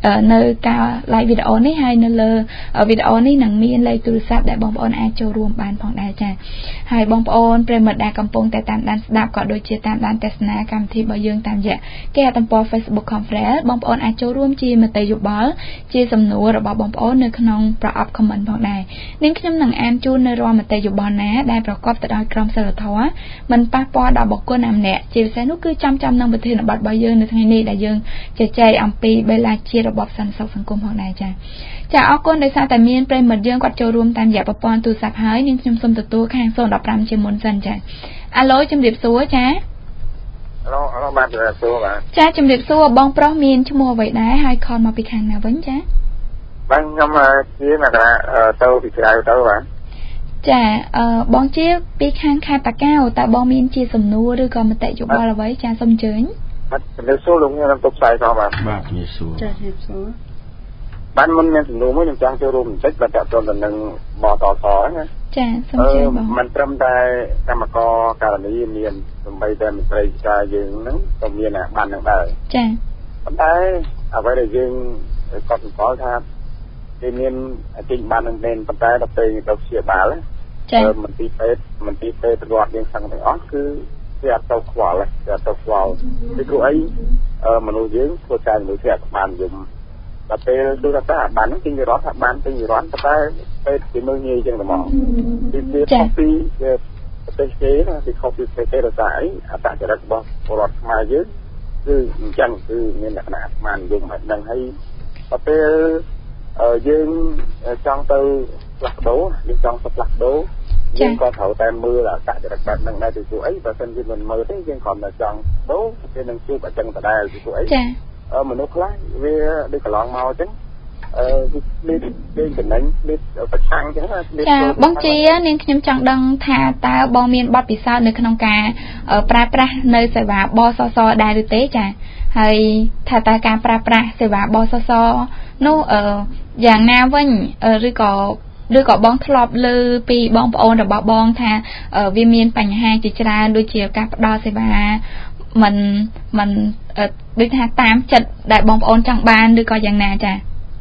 នៅការ live វីដេអូនេះហើយនៅលើវីដេអូនេះនឹងមានលេខទូរស័ព្ទដែលបងប្អូនអាចចូលរួមបានផងដែរចា៎ហើយបងប្អូនប្រិមិត្តដែលកំពុងតែតាមដានស្ដាប់ក៏ដូចជាតាមដានទស្សនាកម្មវិធីរបស់យើងតាមរយៈគេហទំព័រ Facebook Conference បងប្អូនអាចចូលរួមជាមតិយោបល់ជាសំណួររបស់បងប្អូននៅក្នុងប្រអប់ comment ផងដែរនាងខ្ញុំនឹងអានជូននៅរាល់មតិយោបល់ណាដែលប្រកបទៅដោយក្រមសីលធម៌មិនប៉ះពាល់ដល់បុគ្គលណាម្នាក់ជាពិសេសនោះគឺចំនឹងប្រធានបទរបស់យើងនៅថ្ងៃនេះដែលយើងជជែកអំពីបេឡាជាតិរបបសន្តិសុខសង្គមផងដែរចា៎អរគុណដោយសារតែមានប្រិមិត្តយើងគាត់ចូលរួមតាមរយៈប្រព័ន្ធទូរស័ព្ទហើយនាងខ្ញុំសូមទទួលខាង015ជាមុនសិនចា៎អាឡូជំរាបសួរចា៎អាឡូបាទជំរាបសួរបាទចាជំរាបសួរបងប្រុសមានឈ្មោះអ្វីដែរហើយខលមកពីខាងណាវិញចាបាទខ្ញុំជាមកទៅពីក្រៅទៅបាទចាបងជាពីខាងខេត្តតាកែវតើបងមានជាសំណួរឬក៏មតិយោបល់អ្វីចាសូមអញ្ជើញបាទជំរាបសួរលោកខ្ញុំទៅផ្សាយផងបាទបាទជំរាបសួរចាជំរាបសួរបានមុនមានសំណួរមួយខ្ញុំចង់ចូលរួមបន្តិចបាទតើតើទៅនឹងបតសណាចាសូមអញ្ជើញបងមិនត្រឹមតែកម្មករករណីមានសំបីតែមន្ត្រីការយើងហ្នឹងក៏មានបាននឹងដែរចាប៉ុន្តែអ្វីដែលយើងក៏សង្កល់ថាគេមានទិញបាននឹងមែនប៉ុន្តែដល់ពេលទៅព្យាបាលចាមន្ទីរពេទ្យរដ្ឋយើងខាងទាំងអស់គឺគេអត់ទៅខ្វល់ទេអត់ទៅខ្វល់ពីព្រោះអីមនុស្សយើងធ្វើការជាមួយគេអត់បានយំដល់ពេលទូរស័ព្ទបានទិញរដ្ឋថាបានទិញរដ្ឋតែពេទ្យគេមើលងាយចឹងតែមកពីខុសពីប្រទេសគេណាពីខុសពីប្រទេសរសាអីអត្តចរិតរបស់ពលរដ្ឋខ្មែរយើងគឺអញ្ចឹងគឺមានលក្ខណៈស្មានយំមិនដឹងហើយដល់ពេលយើងចង់ទៅផ្លាស់ប្ដូរយើងចង់ទៅផ្លាស់ប្ដូរយើងក៏ត្រូវតែមើលអត្តចរិតបែបហ្នឹងដែរពីព្រោះអីបើមិនយើងមិនមើលទេយើងគ្រាន់តែចង់ដូរគេនឹងជួបអញ្ចឹងដដែលពីព្រោះអីមនុស្សខ្លះវាដូចកន្លងមកអញ្ចឹងវាលេងចំណេញវាប្រឆាំងអញ្ចឹងណាចាបងជានាងខ្ញុំចង់ដឹងថាតើបងមានបទពិសោធន៍នៅក្នុងការប្រើប្រាស់នៅសេវាបសសដែរឬទេចាហើយថាតើការប្រើប្រាស់សេវាបសសនោះយ៉ាងណាវិញឬក៏បងធ្លាប់លើពីបងប្អូនរបស់បងថាវាមានបញ្ហាជាច្រើនដូចជាការផ្ដល់សេវាមិនដូចថាតាមចិត្តដែលបងប្អូនចង់បានឬក៏យ៉ាងណាចា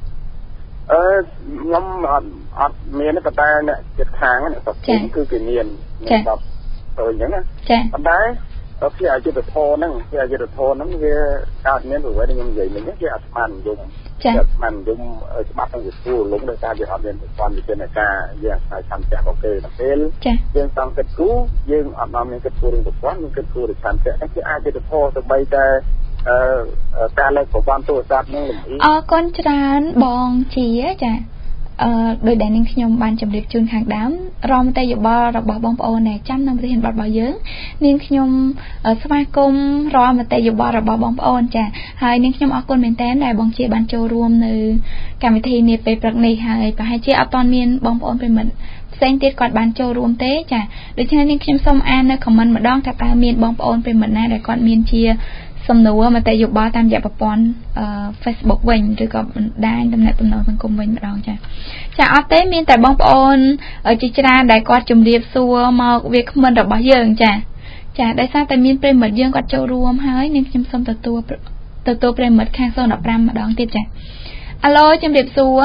ខ្ញុំអត់មានប៉ុន្តែអ្នកចិត្តខាងអ្នកសុខភាពគឺគេមានแบบទៅអញ្ចឹងណាប៉ុន្តែពីអយុធធនហ្នឹងវាកើតមានអ្វីដែលខ្ញុំនិយាយមិញគេអត់ស្មានយំស្មានយំច្បាប់នឹងវាទូលំដោយសារយើងអត់មានប្រព័ន្ធវិធានការយើងអាចឆាន់តែរបស់គេទៅពេលយើងចង់គិតគូរយើងអត់មានគិតគូររឿងប្រព័ន្ធយើងគិតគូរទៅឆាន់តែគេអាចយុទ្ធធនទៅបីតែការលើកប្រព័ន្ធទូរស័ព្ទនឹងលំអ៊ីអរគុណច្រើនបងជាចាដោយដែលនាងខ្ញុំបានជម្រាបជូនខាងដើមរមតិយោបល់របស់បងប្អូនដែលចាំនៅប្រធានបទរបស់យើងនាងខ្ញុំស្វាគមន៍រមតិយោបល់របស់បងប្អូនចាហើយនាងខ្ញុំអរគុណមែនតើដែលបងជាបានចូលរួមនៅកម្មវិធីនាពេលព្រឹកនេះហើយប្រហែលជាអត់ទាន់មានបងប្អូនប្រិមិត្តផ្សេងទៀតគាត់បានចូលរួមទេចាដូច្នេះនាងខ្ញុំសូមអាននៅ comment ម្ដងថាតើមានបងប្អូនប្រិមិត្តណាដែលគាត់មានជាសំណួរមតិយោបល់តាមរយៈប្រព័ន្ធ Facebook វិញឬក៏បណ្ដាញទំនាក់ទំនងសង្គមវិញម្ដងចាអត់ទេមានតែបងប្អូនជាច្រើនដែលគាត់ជម្រាបសួរមកវាគ្មិនរបស់យើងចាដោយសារតែមានប្រិមិត្តយើងគាត់ចូលរួមហើយនាងខ្ញុំសូមទទួលប្រិមិត្តខាង015ម្ដងទៀតចាអាឡូជម្រាបសួរ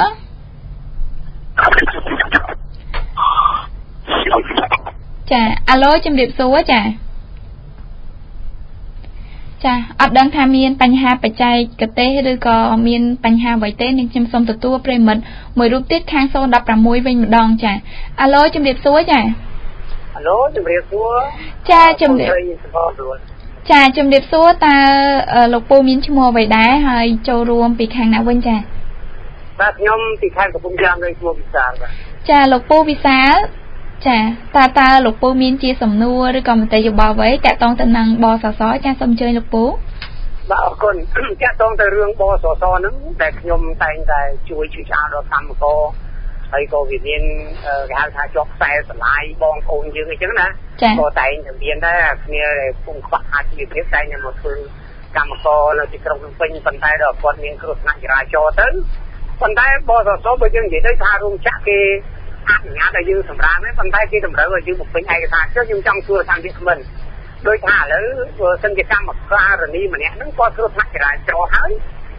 ចាអាឡូជម្រាបសួរចាអត់ដឹងថាមានបញ្ហាបច្ចេកទេសឬក៏មានបញ្ហាអ្វីទេនាងខ្ញុំសូមទទួលប្រិមិត្តមួយរូបទៀតខាង016វិញម្ដងចាអាឡូជំរាបសួរចាអាឡូជំរាបសួរចាជំរាបសួរតើលោកពូមានឈ្មោះអ្វីដែរហើយចូលរួមពីខាងណាវិញចាបាទខ្ញុំពីខេត្តកំពង់ចាមនៃឈ្មោះវិសាលបាទចាលោកពូវិសាលចាតើលោកពូមានជាសំណួរឬក៏មតិយោបល់អ្វីតាក់ទងទៅនឹងបសសចាសូមអញ្ជើញលោកពូបាទអរគុណតាក់ទងទៅរឿងបសសហ្នឹងដែលខ្ញុំតែងតែជួយឆ្លើយដល់កម្មករហើយក៏វាមានគេហៅថាជាប់ខ្សែស្រឡាយបងប្អូនយើងអញ្ចឹងណាក៏តែងតែមានដែរគ្នាពុំខ្វះអាជីវភាពតែងតែមកធ្វើកម្មករនៅទីក្រុងភ្នំពេញប៉ុន្តែដល់គាត់មានគ្រោះថ្នាក់ចរាចរណ៍ទៅប៉ុន្តែបសសបើយើងនិយាយទៅថារោងចក្រគេអនុញ្ញាតឲ្យយើងសម្រាមទេប៉ុន្តែគេតម្រូវឲ្យយើងបំពេញឯកសារចុះខ្ញុំចង់សួរតាមវាគ្មិនដោយថាឥឡូវបើសិនជាកម្មកររនីម្នាក់ហ្នឹងគាត់គ្រោះថ្នាក់ចរាចរណ៍ហើយ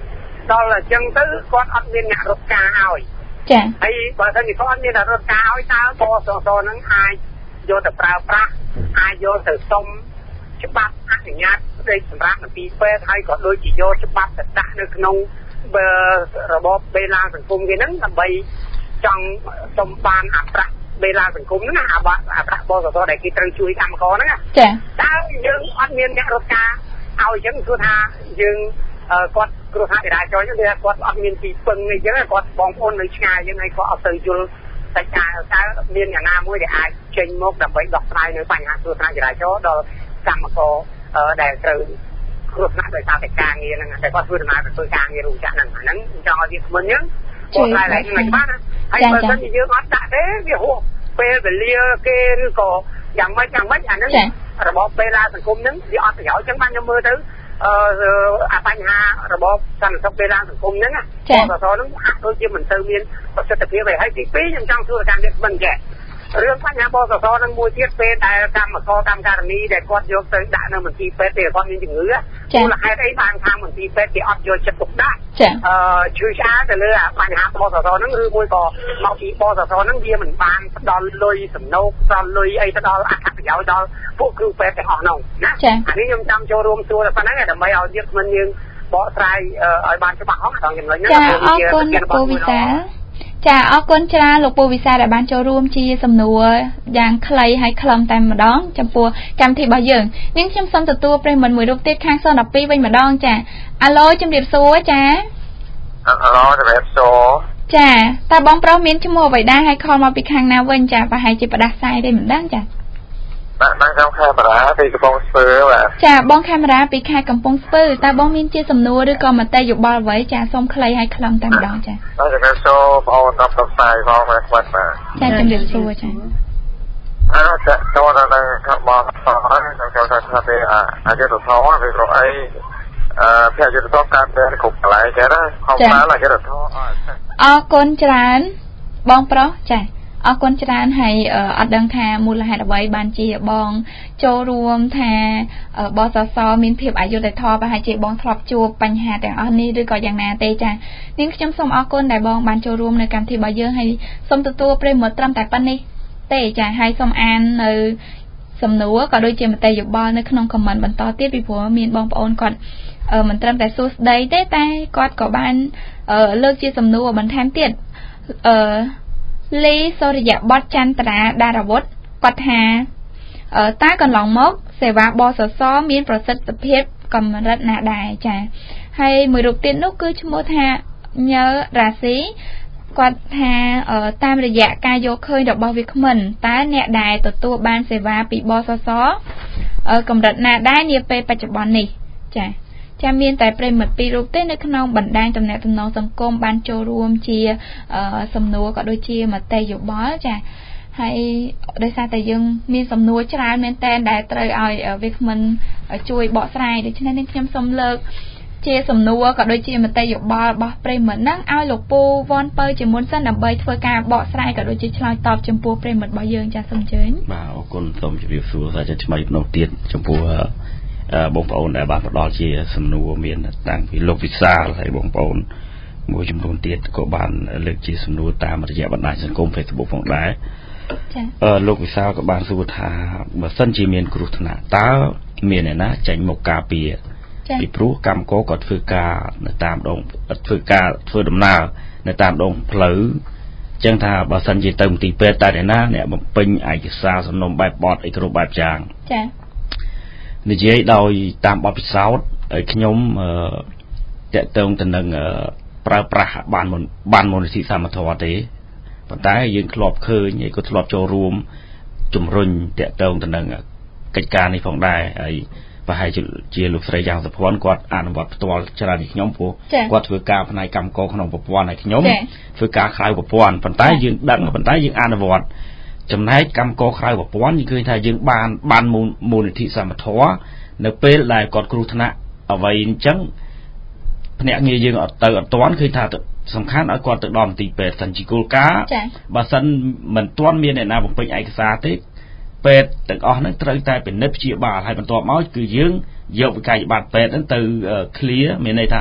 ដល់អញ្ចឹងទៅគាត់អត់មានអ្នករត់ការឲ្យចាហើយបើសិនជាគាត់អត់មានអ្នករត់ការឲ្យតើបសសហ្នឹងអាចយកទៅប្រើប្រាស់អាចយកទៅសុំច្បាប់អនុញ្ញាតស្ដីសម្រាប់មន្ទីរពេទ្យហើយក៏ដូចជាយកច្បាប់ទៅដាក់នៅក្នុងរបបបេឡាសង្គមគេហ្នឹងដើម្បីចង់សុំបានអប្រាក់បេឡាសង្គមហ្នឹងណាអប្រាក់បសសដែលគេត្រូវជួយកម្មករហ្នឹងចាតើយើងអត់មានអ្នករត់ការឲ្យអញ្ចឹងគឺថាយើងគាត់គ្រោះថ្នាក់ចរាចរណ៍ហ្នឹងគាត់អត់មានទីពឹងអីចឹងគាត់បងប្អូននៅឆ្ងាយហ្នឹងហើយគាត់អត់ទៅយល់តែតើមានអ្នកណាមួយដែលអាចចេញមកដើម្បីដោះស្រាយនៅបញ្ហាគ្រោះថ្នាក់ចរាចរណ៍ដល់កម្មករដែលត្រូវគ្រោះថ្នាក់ដោយសារតែការងារហ្នឹងតែគាត់ធ្វើដំណើរទៅធ្វើការងាររោងចក្រហ្នឹងចង់ឲ្យវាធ្ងន់យើងគាត់តែឡើងមិនបានហើយបើមិនយើងអត់ដាក់ទេវាហួសពេលវេលាគេឬក៏យ៉ាងម៉េចអាហ្នឹងរបបពេលឡាសង្គមហ្នឹងវាអត់ប្រយោជន៍ចឹងបានខ្ញុំមើលទៅបញ្ហារបបសន្តិសុខពេលឡាសង្គមហ្នឹងបសសហ្នឹងហាក់ដូចជាមិនទៅមានប្រសិទ្ធភាពទេហើយទី2ខ្ញុំចង់សួរអាចារ្យនេះមិនចេះរឿងបញ្ហាបសសហ្នឹងមួយទៀតពេលដែលកម្មការនីដែលគាត់យកទៅដាក់នៅមន្ទីរពេទ្យទេគាត់មានជំងឺមូលហេតុអីបានខាងមន្ទីរពេទ្យគេអត់យកចិត្តទុកដាក់ឈឺឆ្អាលទៅលើបញ្ហាបសសហ្នឹងឬមួយក៏មកពីបសសហ្នឹងវាមិនបានផ្ដល់លុយសំណូកផ្ដល់លុយអីទៅដល់អត្ថប្រយោជន៍ដល់ពួកគ្រូពេទ្យទាំងអស់ហ្នឹងណាអានេះខ្ញុំចង់ចូលរួមសួរតែប៉ុណ្ណឹងដើម្បីឲ្យយើងមិនយើងបកស្រាយឲ្យបានច្បាស់ហោះដល់ចំណុចហ្នឹងចាអរគុណលោកពូវិសាលចាអរគុណច្រើនលោកពូវិសាលដែលបានចូលរួមជាសំណួរយ៉ាងខ្លីហើយខ្លឹមតែម្ដងចំពោះកម្មវិធីរបស់យើងនាងខ្ញុំសូមទទួលប្រិយមិត្តមួយរូបទៀតខាង012វិញម្ដងចាអាឡូជំរាបសួរចាអាឡូជំរាបសួរចាតើបងប្រុសមានឈ្មោះអ្វីដែរហើយខលមកពីខាងណាវិញចាប្រហែលជាផ្ដាសាយទេមិនដឹងចាបានខ្ញុំខេមរ៉ាពីកំពង់ស្ពឺបាទចាបងខេមរ៉ាពីខេត្តកំពង់ស្ពឺតើបងមានជាសំណួរឬក៏មតិយោបល់អ្វីចាសូមខ្លីហើយខ្លឹមតែម្ដងចាបាទជំរាបសួរបងប្អូនតាមផ្សាយផងបាទបាទចាជំរាបសួរចាចាចូលដល់ខាងបងខ្ញុំចូលថាថាអាយុទ្ធធម៌វាប្រអីភ័យយុទ្ធធម៌ការតែគ្រប់កន្លែងចឹងណាខំបានអាយុទ្ធធម៌អរគុណច្រើនបងប្រុសចាអរគុណច្រើនហើយអត់ដឹងថាមូលហេតុអ្វីបានជាបងចូលរួមថាបសសមានភាពអយុត្តិធម៌ប្រហែលជាបងធ្លាប់ជួបបញ្ហាទាំងអស់នេះឬក៏យ៉ាងណាទេចានាងខ្ញុំសូមអរគុណដែលបងបានចូលរួមនៅកម្មវិធីរបស់យើងហើយសូមទទួលប្រិយមិត្តត្រឹមតែប៉ុណ្នេះទេចាហើយសូមអាននៅសំណួរក៏ដូចជាមតិយោបល់នៅក្នុងខមមិនបន្តទៀតពីព្រោះមានបងប្អូនគាត់មិនត្រឹមតែសួរស្ដីទេតែគាត់ក៏បានលើកជាសំណួរបន្ថែមទៀតលីសូរិយបតចន្ទ្រាដារវុធគាត់ថាតើកន្លងមកសេវាបសសមានប្រសិទ្ធភាពកម្រិតណាដែរចាហើយមួយរូបទៀតនោះគឺឈ្មោះថាញើរ៉ាស៊ីគាត់ថាតាមរយៈការយកឃើញរបស់វាគ្មិនតើអ្នកដែលទទួលបានសេវាពីបសសកម្រិតណាដែរនាពេលបច្ចុប្បន្ននេះចាមានតែប្រិមិត្តពីររូបទេនៅក្នុងបណ្ដាញទំនាក់ទំនងសង្គមបានចូលរួមជាសំណួរក៏ដូចជាមតិយោបល់ចាហើយដោយសារតែយើងមានសំណួរច្រើនមែនតើដែលត្រូវឲ្យវាគ្មិនជួយបកស្រាយដូច្នេះខ្ញុំសូមលើកជាសំណួរក៏ដូចជាមតិយោបល់របស់ប្រិមិត្តហ្នឹងឲ្យលោកពូវ៉ាន់ពៅជាមុនសិនដើម្បីធ្វើការបកស្រាយក៏ដូចជាឆ្លើយតបចំពោះប្រិមិត្តរបស់យើងចាសូមអញ្ជើញបាទអរគុណសូមជម្រាបសួរសាជាថ្មីម្ដងទៀតចំពោះបងប្អូនដែលបានផ្ដល់ជាសំណួរមានតាំងពីលោកវិសាលហើយបងប្អូនមួយចំនួនទៀតក៏បានលើកជាសំណួរតាមរយៈបណ្ដាញសង្គម Facebook ផងដែរចាលោកវិសាលក៏បានសួរថាបើសិនជាមានគ្រោះថ្នាក់តើមានអ្នកណាចេញមកការពារពីព្រោះកម្មករក៏ធ្វើការនៅតាមដងធ្វើដំណើរនៅតាមដងផ្លូវអញ្ចឹងថាបើសិនជាទៅមន្ទីរពេទ្យតែអ្នកណាអ្នកបំពេញឯកសារសំណុំបែបបទអីគ្រប់បែបយ៉ាងចានិយាយដោយតាមបទពិសោធន៍ខ្ញុំតកតងទៅនឹងប្រើប្រាស់បានមូលនិធិសមត្ថភាពទេប៉ុន្តែយើងធ្លាប់ឃើញហើយក៏ធ្លាប់ចូលរួមជំរុញតកតងទៅនឹងកិច្ចការនេះផងដែរហើយប្រហែលជាលោកស្រីយ៉ាងសុភ័ណ្ឌគាត់អនុវត្តផ្ទាល់ច្រើនពីខ្ញុំព្រោះគាត់ធ្វើការផ្នែកកម្មករក្នុងប្រព័ន្ធហើយខ្ញុំធ្វើការក្រៅប្រព័ន្ធប៉ុន្តែយើងដឹងប៉ុន្តែយើងអនុវត្តចំណែកកម្មករក្រៅប្រព័ន្ធយើងឃើញថាយើងបានមូលនិធិសមត្ថភាពនៅពេលដែលគាត់គ្រោះថ្នាក់អ្វីអញ្ចឹងភ្នាក់ងារយើងអត់ទាន់ឃើញថាសំខាន់ឲ្យគាត់ទៅដល់មន្ទីរពេទ្យសិនជាគោលការណ៍បើសិនមិនទាន់មានអ្នកណាបំពេញឯកសារទេពេទ្យទាំងអស់ហ្នឹងត្រូវតែពិនិត្យព្យាបាលហើយបន្ទាប់មកគឺយើងយកវិក័យប័ត្រពេទ្យហ្នឹងទៅ clear មានន័យថា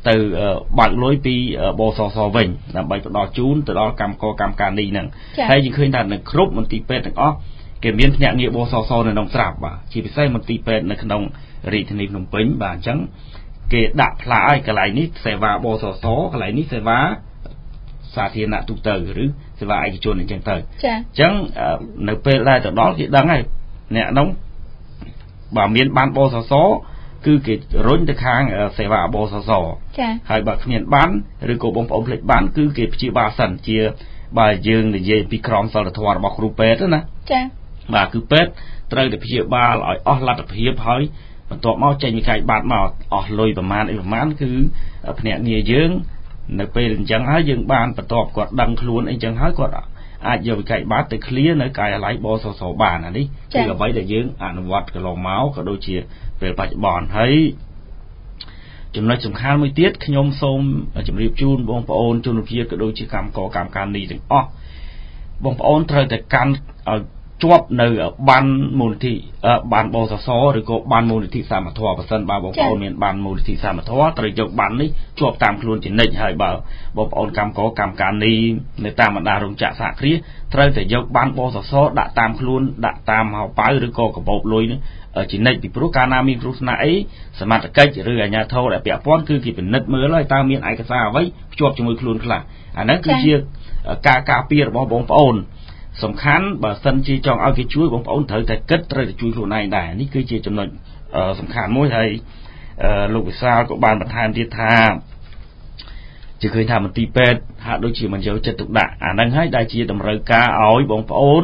từ bạn lối pi bò sò vinh làm bài đo chún từ đó cam can đi nè hay những khi nào group một tí pet đó cái miếng nhạc nghiệp bò sò này nông sạp và chỉ phải xây một tí pet này nông rì thành nông pính và trắng cái đạp lại cái lại nít sẽ vào bò sò cái lại nít sẽ vá xả thiên nạ tụ tờ rồi sẽ vào cái chuồn này chẳng tờ trắng nợ pet lại từ đó thì đáng này nè nóng bảo miếng ban bò sò cứ cái rối từ khang sẽ vào bò sò hai bậc miền bán rồi cổ bông lịch bán cứ cái chia ba sần chia bài dương để về bị krom sau là thoa bọc rùa pet đó nè và cứ pet trời để chia ba lại lạt hiệp hỏi mình tọt máu chạy như cái bạn mà lôiประมาณ cứ nhẹ nhẹ dương nơi pet chẳng hái dương ban và tọt quạt đằng luôn anh chẳng hái quạt ai giờ cái bát từ clear nơi cái lấy bò sò bàn này đi thì là vậy để dương vật cái lò máu cái đôi chia về bạch bòn thấy chúng nói sủng khăn mới tiết khi nhôm xôm chấm riệp chun bông ôn chun kia cái đôi chia cam có cam can đi từng bông ôn thờiแต่การchọp nơi ban môn thị ban bò sò rồi có ban môn thịสามทว percent บางบางmiền ban môn thịสามทว แต่ยกbanนี้ชอบตามខ្លួនជានិច្ចហើយបើបងប្អូនកម្មកកម្មការនេះនៅតាមបណ្ដារោងចក្រសហគ្រាសត្រូវតែយកបានបសសដាក់តាមខ្លួនដាក់តាមហៅប៉ៅឬក៏កបោបលុយនេះជានិច្ចពីព្រោះកាលណាមានគ្រោះថ្នាក់អីសមត្ថកិច្ចឬអាជ្ញាធរដែលពាក់ព័ន្ធគឺគេពិនិត្យមើលហើយតើមានឯកសារអ្វីភ្ជាប់ជាមួយខ្លួនខ្លះអាហ្នឹងគឺជាការការពាររបស់បងប្អូនសំខាន់បើសិនជាចង់ឲ្យគេជួយបងប្អូនត្រូវតែគិតត្រូវតែជួយខ្លួនឯងដែរនេះគឺជាចំណុចសំខាន់មួយហើយលោកវិសាលក៏បានបន្ថែមទៀតថាជាឃើញថាមន្ទីរពេទ្យហាក់ដូចជាមិនយកចិត្តទុកដាក់អាហ្នឹងហើយដែលជាតម្រូវការឲ្យបងប្អូន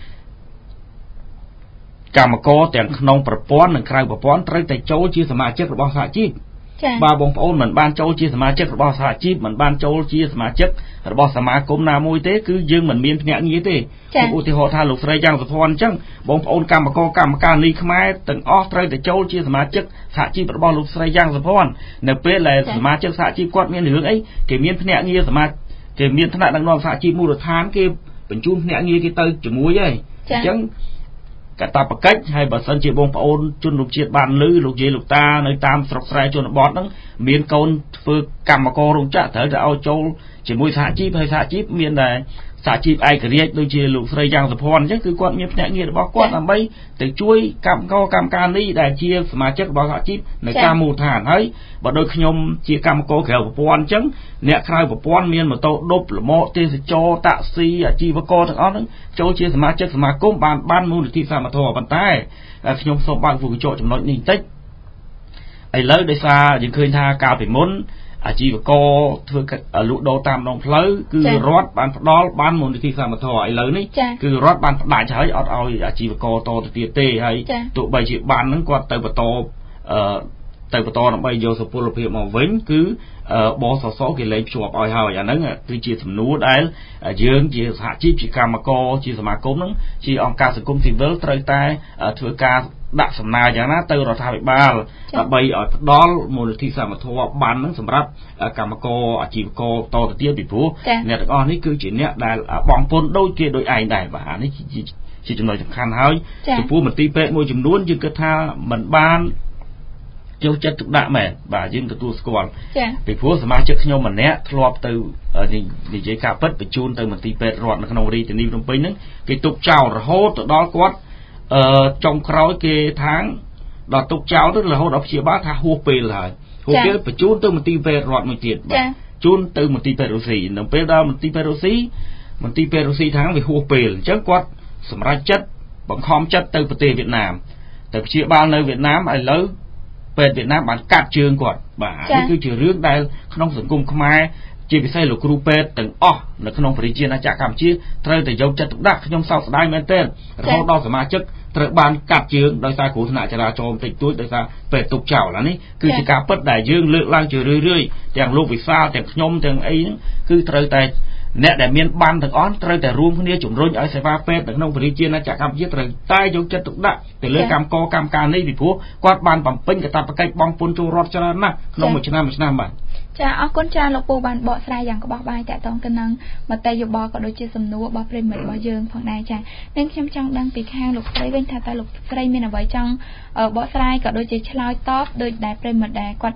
កម្មករទាំងក្នុងប្រព័ន្ធនិងក្រៅប្រព័ន្ធត្រូវតែចូលជាសមាជិករបស់សហជីពបើបងប្អូនមិនបានចូលជាសមាជិករបស់សហជីពមិនបានចូលជាសមាជិករបស់សមាគមណាមួយទេគឺយើងមិនមានភ្នាក់ងារទេឧទាហរណ៍ថាលោកស្រីយ៉ាងសុភ័ណ្ឌអញ្ចឹងបងប្អូនកម្មករកម្មការនីខ្មែរទាំងអស់ត្រូវតែចូលជាសមាជិកសហជីពរបស់លោកស្រីយ៉ាងសុភ័ណ្ឌនៅពេលដែលសមាជិកសហជីពគាត់មានរឿងអីគេមានភ្នាក់ងារសមាជិកគេមានថ្នាក់ដឹកនាំសហជីពមូលដ្ឋានគេបញ្ជូនភ្នាក់ងារគេទៅជាមួយហើយអញ្ចឹងកតាបកិច្ចហើយបើសិនជាបងប្អូនជនរួមជាតិបានលឺលោកយាយលោកតានៅតាមស្រុកស្រែជនបទហ្នឹងមានកូនធ្វើកម្មកររោងចក្រត្រូវតែឲ្យចូលជាមួយសហជីពហើយសហជីពមានតែសហជីពឯករាជ្យដូចជាលោកស្រីយ៉ាងសុភ័ណ្ឌអញ្ចឹងគឺគាត់មានភ្នាក់ងាររបស់គាត់ដើម្បីទៅជួយកម្មករកម្មការនេះដែលជាសមាជិករបស់សហជីពនៅតាមមូលដ្ឋានហើយបើដូចខ្ញុំជាកម្មករក្រៅប្រព័ន្ធអញ្ចឹងអ្នកក្រៅប្រព័ន្ធមានម៉ូតូដប់លម៉កទេសចរតាក់ស៊ីអាជីវករទាំងអស់ហ្នឹងចូលជាសមាជិកសមាគមបានមូលនិធិសមត្ថភាពប៉ុន្តែខ្ញុំសូមបើកវូកញ្ចក់ចំណុចនេះបន្តិចឥឡូវដោយសារយើងឃើញថាកាលពីមុនអាជីវករធ្វើលក់ដូរតាមដងផ្លូវគឺរដ្ឋបានផ្ដល់បានមូលនិធិសមត្ថភាពឥឡូវនេះគឺរដ្ឋបានផ្ដាច់ហើយអត់ឲ្យអាជីវករតទៅទៀតទេហើយទោះបីជាបានហ្នឹងគាត់ទៅបន្តដើម្បីយកសុពលភាពមកវិញគឺបសសគេលែងភ្ជាប់ឲ្យហើយអាហ្នឹងគឺជាសំណួរដែលយើងជាសហជីពជាកម្មករជាសមាគមហ្នឹងជាអង្គការសង្គមស៊ីវិលត្រូវតែធ្វើការដាក់សំណើយ៉ាងណាទៅរដ្ឋាភិបាលដើម្បីឲ្យផ្ដល់មូលនិធិសមត្ថភាពបានហ្នឹងសម្រាប់កម្មករអាជីវករតទៅទៀតពីព្រោះអ្នកទាំងអស់នេះគឺជាអ្នកដែលបងពុនដូចគេដូចឯងដែរបាទនេះជាចំណុចសំខាន់ហើយចំពោះមន្ទីរពេទ្យមួយចំនួនយើងគិតថាមិនបានយកចិត្តទុកដាក់មែនបាទយើងទទួលស្គាល់ពីព្រោះសមាជិកខ្ញុំម្នាក់ធ្លាប់ទៅនិយាយការពិតបញ្ជូនទៅមន្ទីរពេទ្យរដ្ឋនៅក្នុងរាជធានីភ្នំពេញហ្នឹងគេទុកចោលរហូតទៅដល់គាត់ចុងក្រោយគេថាងដល់ទុកចោលទៅរហូតដល់ព្យាបាលថាហួសពេលហើយហួសពេលបញ្ជូនទៅមន្ទីរពេទ្យរដ្ឋមួយទៀតបាទជូនទៅមន្ទីរពេទ្យរុស្ស៊ីនៅពេលដល់មន្ទីរពេទ្យរុស្ស៊ីថាងវាហួសពេលអញ្ចឹងគាត់សម្រេចចិត្តបង្ខំចិត្តទៅប្រទេសវៀតណាមទៅព្យាបាលនៅវៀតណាមឥឡូវពេទ្យវៀតណាមបានកាត់ជើងគាត់បាទនេះគឺជារឿងដែលក្នុងសង្គមខ្មែរជាពិសេសលោកគ្រូពេទ្យទាំងអស់នៅក្នុងប្រជាណាចក្រកម្ពុជាត្រូវតែយកចិត្តទុកដាក់ខ្ញុំសោកស្ដាយមែនទែនរហូតដល់សមាជិកត្រូវបានកាត់ជើងដោយសារគ្រោះថ្នាក់ចរាចរណ៍បន្តិចតួចដោយសារពេទ្យទុកចោលនេះគឺជាការពិតដែលយើងលើកឡើងជារឿយៗទាំងលោកវិសាលទាំងខ្ញុំទាំងអីហ្នឹងគឺត្រូវតែអ្នកដែលមានបានទាំងអស់ត្រូវតែរួមគ្នាជំរុញឲ្យសេវាពេទ្យនៅក្នុងប្រជាណាចក្រកម្ពុជាត្រូវតែយកចិត្តទុកដាក់ទៅលើកម្មករកម្មការនេះពីព្រោះគាត់បានបំពេញកាតព្វកិច្ចបង់ពន្ធចូលរដ្ឋច្រើនណាស់ក្នុងមួយឆ្នាំបាទចាអរគុណចាលោកពូបានបកស្រាយយ៉ាងក្បោះក្បាយតាក់ទងទៅនឹងមតិយោបល់ក៏ដូចជាសំណួររបស់ប្រិមិត្តរបស់យើងផងដែរចានឹងខ្ញុំចង់ដឹងពីខាងលោកស្រីវិញថាតើលោកស្រីមានអ្វីចង់បកស្រាយក៏ដូចជាឆ្លើយតបដូចដែលប្រិមិត្តដែលគាត់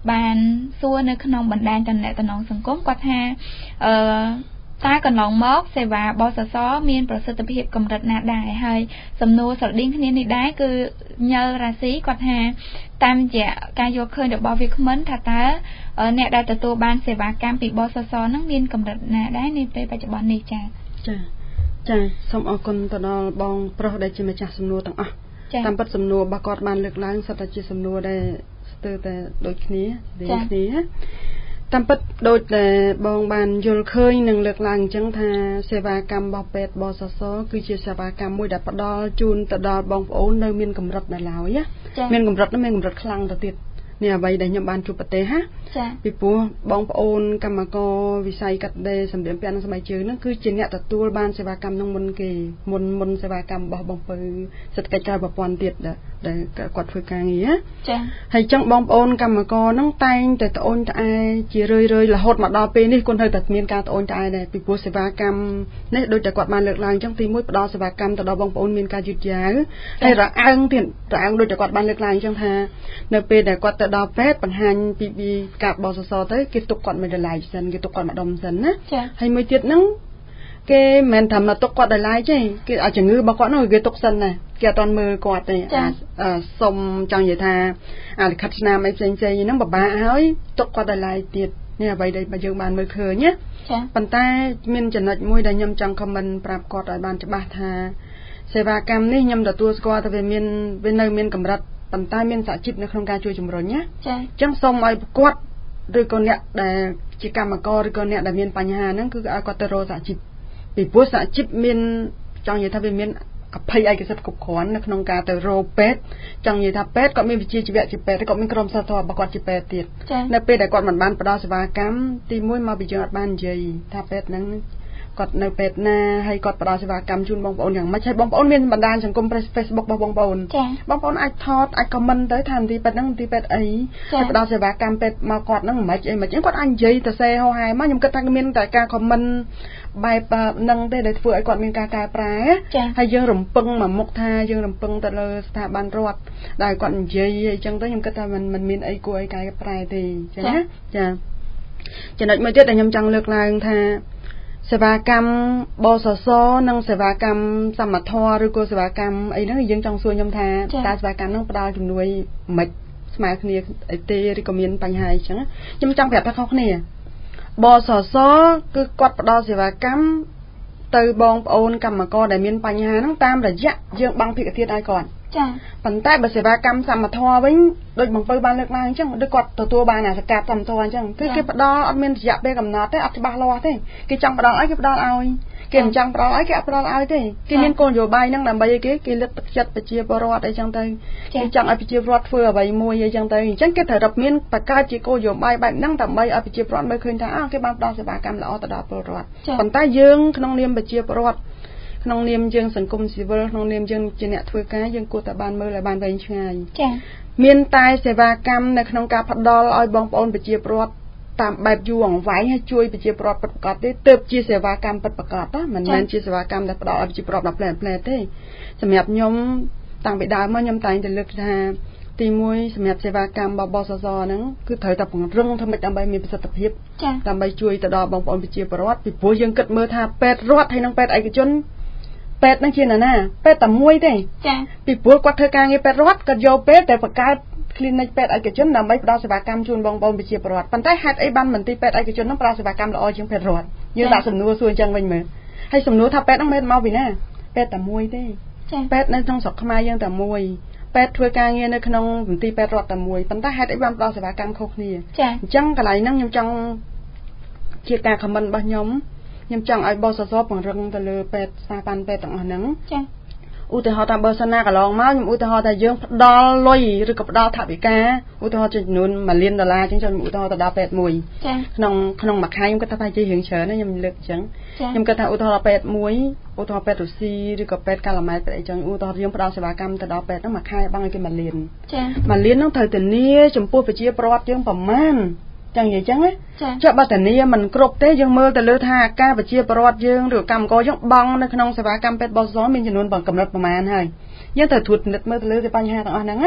បានសួរនៅក្នុងបណ្ដាញទំនាក់ទំនងសង្គមគាត់ថាតើកន្លងមកសេវាបសសមានប្រសិទ្ធភាពកម្រិតណាដែរហើយសំណួរស្រដៀងគ្នានេះដែរគឺញ៉លរ៉ាស៊ីគាត់ថាតាមរយៈការយកឃើញរបស់វាគ្មិនថាតើអ្នកដែលទទួលបានសេវាកម្មពីបសសហ្នឹងមានកម្រិតណាដែរនាពេលបច្ចុប្បន្ននេះចាសូមអរគុណទៅដល់បងប្រុសដែលជាម្ចាស់សំណួរទាំងអស់តាមពិតសំណួររបស់គាត់បានលើកឡើងសុទ្ធតែជាសំណួរដែលស្ទើរតែដូចគ្នាតាមពិតដូចតែបងបានយល់ឃើញនិងលើកឡើងអញ្ចឹងថាសេវាកម្មរបស់ពេទ្យបសសគឺជាសេវាកម្មមួយដែលផ្ដល់ជូនទៅដល់បងប្អូននៅមានកម្រិតនៅឡើយមានកម្រិតនិងមានកម្រិតខ្លាំងទៅទៀតនេះអ្វីដែលខ្ញុំបានជួបប្រទេសពីព្រោះបងប្អូនកម្មករវិស័យកាត់ដេរសម្ភារពាក់និងស្បែកជើងហ្នឹងគឺជាអ្នកទទួលបានសេវាកម្មហ្នឹងមុនគេមុនសេវាកម្មរបស់បងពៅសេដ្ឋកិច្ចក្រៅប្រព័ន្ធទៀតដែលគាត់ធ្វើការងារហើយចឹងបងប្អូនកម្មករហ្នឹងតែងតែត្អូញត្អែជារឿយរហូតមកដល់ពេលនេះគាត់នៅតែមានការត្អូញត្អែដែរពីព្រោះសេវាកម្មនេះដូចតែគាត់បានលើកឡើងចឹងទី1ផ្ដល់សេវាកម្មទៅដល់បងប្អូនមានការយឺតយ៉ាវហើយរអើងទៀតរអើងដូចតែគាត់បានលើកឡើងចឹងថានៅពេលដែលគាត់ទៅដល់ពេទ្យបង្ហាញពីការបសសទៅគេទុកគាត់មួយដុល្លារសិនគេទុកគាត់មួយដុំសិនណាហើយមួយទៀតហ្នឹងគេមិនថាមកទុកគាត់ដុល្លារទេគេឲ្យជំងឺរបស់គាត់ហ្នឹងគេទុកសិនណាគេអត់ទាន់មើលគាត់ទេសុំចង់និយាយថាលិខិតស្នាមអីផ្សេងៗហ្នឹងពិបាកហើយទុកគាត់ដុល្លារទៀតនេះអ្វីដែលយើងបានមើលឃើញណាប៉ុន្តែមានចំណុចមួយដែលខ្ញុំចង់ខមមិនប្រាប់គាត់ឲ្យបានច្បាស់ថាសេវាកម្មនេះខ្ញុំទទួលស្គាល់ថាវានៅមានកម្រិតប៉ុន្តែមានសហជីពនៅក្នុងការជួយជំរុញណាអញ្ចឹងសូមឲ្យគាត់ឬក៏អ្នកដែលជាកម្មករឬក៏អ្នកដែលមានបញ្ហាហ្នឹងគឺឲ្យគាត់ទៅរកសហជីពពីព្រោះសហជីពមានចង់និយាយថាវាមានអភ័យឯកសិទ្ធិគ្រប់គ្រាន់នៅក្នុងការទៅរកពេទ្យចង់និយាយថាពេទ្យគាត់មានវិជ្ជាជីវៈជាពេទ្យគាត់មានក្រុមសិលធម៌របស់គាត់ជាពេទ្យទៀតនៅពេលដែលគាត់មិនបានផ្ដល់សេវាកម្មទី1មកពីយើងអត់បាននិយាយថាពេទ្យហ្នឹងគាត់នៅពេទ្យណាហើយគាត់ផ្ដល់សេវាកម្មជូនបងប្អូនយ៉ាងម៉េចហើយបងប្អូនមានបណ្ដាញសង្គម Facebook របស់បងប្អូនបងប្អូនអាចថតអាច comment ទៅថាមន្ទីរពេទ្យហ្នឹងមន្ទីរពេទ្យអីហើយផ្ដល់សេវាកម្មពេទ្យមកគាត់ហ្នឹងមិនម៉េចអីមិនអញ្ចឹងគាត់អាចនិយាយទៅសេហោហែមកខ្ញុំគិតថាមានតែការ comment បែបហ្នឹងទេដែលធ្វើឲ្យគាត់មានការកែប្រែហើយយើងរំពឹងមកមុខថាយើងរំពឹងទៅលើស្ថាប័នរដ្ឋដែលគាត់និយាយអញ្ចឹងទៅខ្ញុំគិតថាมันមានអីគួរឲ្យកែប្រែទេអញ្ចឹងណាចាចំណុចមួយទៀតដែលខ្ញុំចង់លើកឡើងថាសេវាកម្មបសសនិងសេវាកម្មសមត្ថៈឬក៏សេវាកម្មអីហ្នឹងយើងចង់សួរខ្ញុំថាតើសេវាកម្មហ្នឹងផ្ដល់ជំនួយមិនស្មើគ្នាអីទេឬក៏មានបញ្ហាអីចឹងខ្ញុំចង់ប្រាប់ថាខុសគ្នាបសសគឺគាត់ផ្ដល់សេវាកម្មទៅបងប្អូនកម្មករដែលមានបញ្ហាហ្នឹងតាមរយៈយើងបង់ភិក្ខធាតុឲ្យគាត់ប៉ុន្តែបើសេវាកម្មសមត្ថៈវិញដូចបងពៅបានលើកឡើងអញ្ចឹងដូចគាត់ទទួលបានអាសកម្មសមត្ថៈអញ្ចឹងគឺគេផ្ដល់អត់មានរយៈពេលកំណត់ទេអត់ច្បាស់លាស់ទេគេចង់ផ្ដល់ឲ្យគេផ្ដល់ឲ្យគេមិនចង់ផ្ដល់ឲ្យគេអត់ផ្ដល់ឲ្យទេគេមានគោលនយោបាយហ្នឹងដើម្បីឲ្យគេលើកទឹកចិត្តប្រជាពលរដ្ឋអីចឹងទៅគេចង់ឲ្យប្រជាពលរដ្ឋធ្វើអ្វីមួយអីចឹងទៅអញ្ចឹងគេត្រូវរកមានបង្កើតជាគោលនយោបាយបែបហ្នឹងដើម្បីឲ្យប្រជាពលរដ្ឋមើលឃើញថាគេបានផ្ដល់សេវាកម្មល្អទៅដល់ពលរដ្ឋប៉ុន្តែយើងក្នុងនាមប្រជាពលរដ្ឋក្នុងនាមយើងសង្គមស៊ីវិលក្នុងនាមយើងជាអ្នកធ្វើការយើងគួរតែបានមើលឲ្យបានវែងឆ្ងាយមានតែសេវាកម្មនៅក្នុងការផ្ដល់ឲ្យបងប្អូនប្រជាពលរដ្ឋតាមបែបយូរអង្វែងហើយជួយប្រជាពលរដ្ឋពិតប្រាកដទេទើបជាសេវាកម្មពិតប្រាកដណាមិនមែនជាសេវាកម្មដែលផ្ដល់ឲ្យប្រជាពលរដ្ឋដល់ផ្លែទេសម្រាប់ខ្ញុំតាំងពីដើមមកខ្ញុំតែងតែលើកថាទី1សម្រាប់សេវាកម្មរបស់បសសហ្នឹងគឺត្រូវតែពង្រឹងធ្វើម៉េចដើម្បីមានប្រសិទ្ធភាពដើម្បីជួយទៅដល់បងប្អូនប្រជាពលរដ្ឋពីព្រោះយើងគិតមើលថាពេទ្យរដ្ឋហើយនិងពេទ្យឯកជនពេទ្យហ្នឹងជាណាពេទ្យតែមួយទេពីព្រោះគាត់ធ្វើការងារពេទ្យរដ្ឋគាត់យកពេទ្យតែបង្កើត clinic ពេទ្យឯកជនដើម្បីផ្ដល់សេវាកម្មជូនបងប្អូនប្រជាពលរដ្ឋប៉ុន្តែហេតុអីបានមន្ទីរពេទ្យឯកជនហ្នឹងផ្ដល់សេវាកម្មល្អជាងពេទ្យរដ្ឋយើងដាក់សំណួរសួរអញ្ចឹងវិញមើលហើយសំណួរថាពេទ្យហ្នឹងមិនមកពីណាពេទ្យតែមួយទេពេទ្យនៅក្នុងស្រុកខ្មែរយើងតែមួយពេទ្យធ្វើការងារនៅក្នុងមន្ទីរពេទ្យរដ្ឋតែមួយប៉ុន្តែហេតុអីបានផ្ដល់សេវាកម្មខុសគ្នាអញ្ចឹងកន្លែងហ្នឹងខ្ញុំចង់ជាការ comment របស់ខ្ញុំចង់ឲ្យបសសពង្រឹងទៅលើពេទ្យស្ថាប័នពេទ្យទាំងអស់ហ្នឹងឧទាហរណ៍ថាបើសិនណាកន្លងមកខ្ញុំឧទាហរណ៍ថាយើងផ្ដល់លុយឬក៏ផ្ដល់ថវិកាឧទាហរណ៍ចំនួន$1លានអញ្ចឹងខ្ញុំឧទាហរណ៍ទៅដល់ពេទ្យមួយក្នុងមួយខែខ្ញុំគិតថាប្រហែលជារៀងច្រើនខ្ញុំលើកអញ្ចឹងខ្ញុំគិតថាឧទាហរណ៍ពេទ្យមួយឧទាហរណ៍ពេទ្យរុស្ស៊ីឬក៏ពេទ្យកាឡាម៉ែតពេទ្យអីចឹងឧទាហរណ៍យើងផ្ដល់សេវាកម្មទៅដល់ពេទ្យហ្នឹងមួយខែបង់ឲ្យគេ$1លាន$1លានហ្នឹងត្រូវធានាចំពោះប្រជាពលរដ្ឋយើងប្រមាណចឹងនិយាយចឹងណាចុះបើធានាមិនគ្រប់ទេយើងមើលទៅលើថាការប្រជាពលរដ្ឋយើងឬកម្មករយើងបង់នៅក្នុងសេវាកម្មពេទ្យបសសមានចំនួនកម្រិតប្រមាណហើយយើងត្រូវត្រួតពិនិត្យមើលទៅលើបញ្ហាទាំងអស់ហ្នឹងណា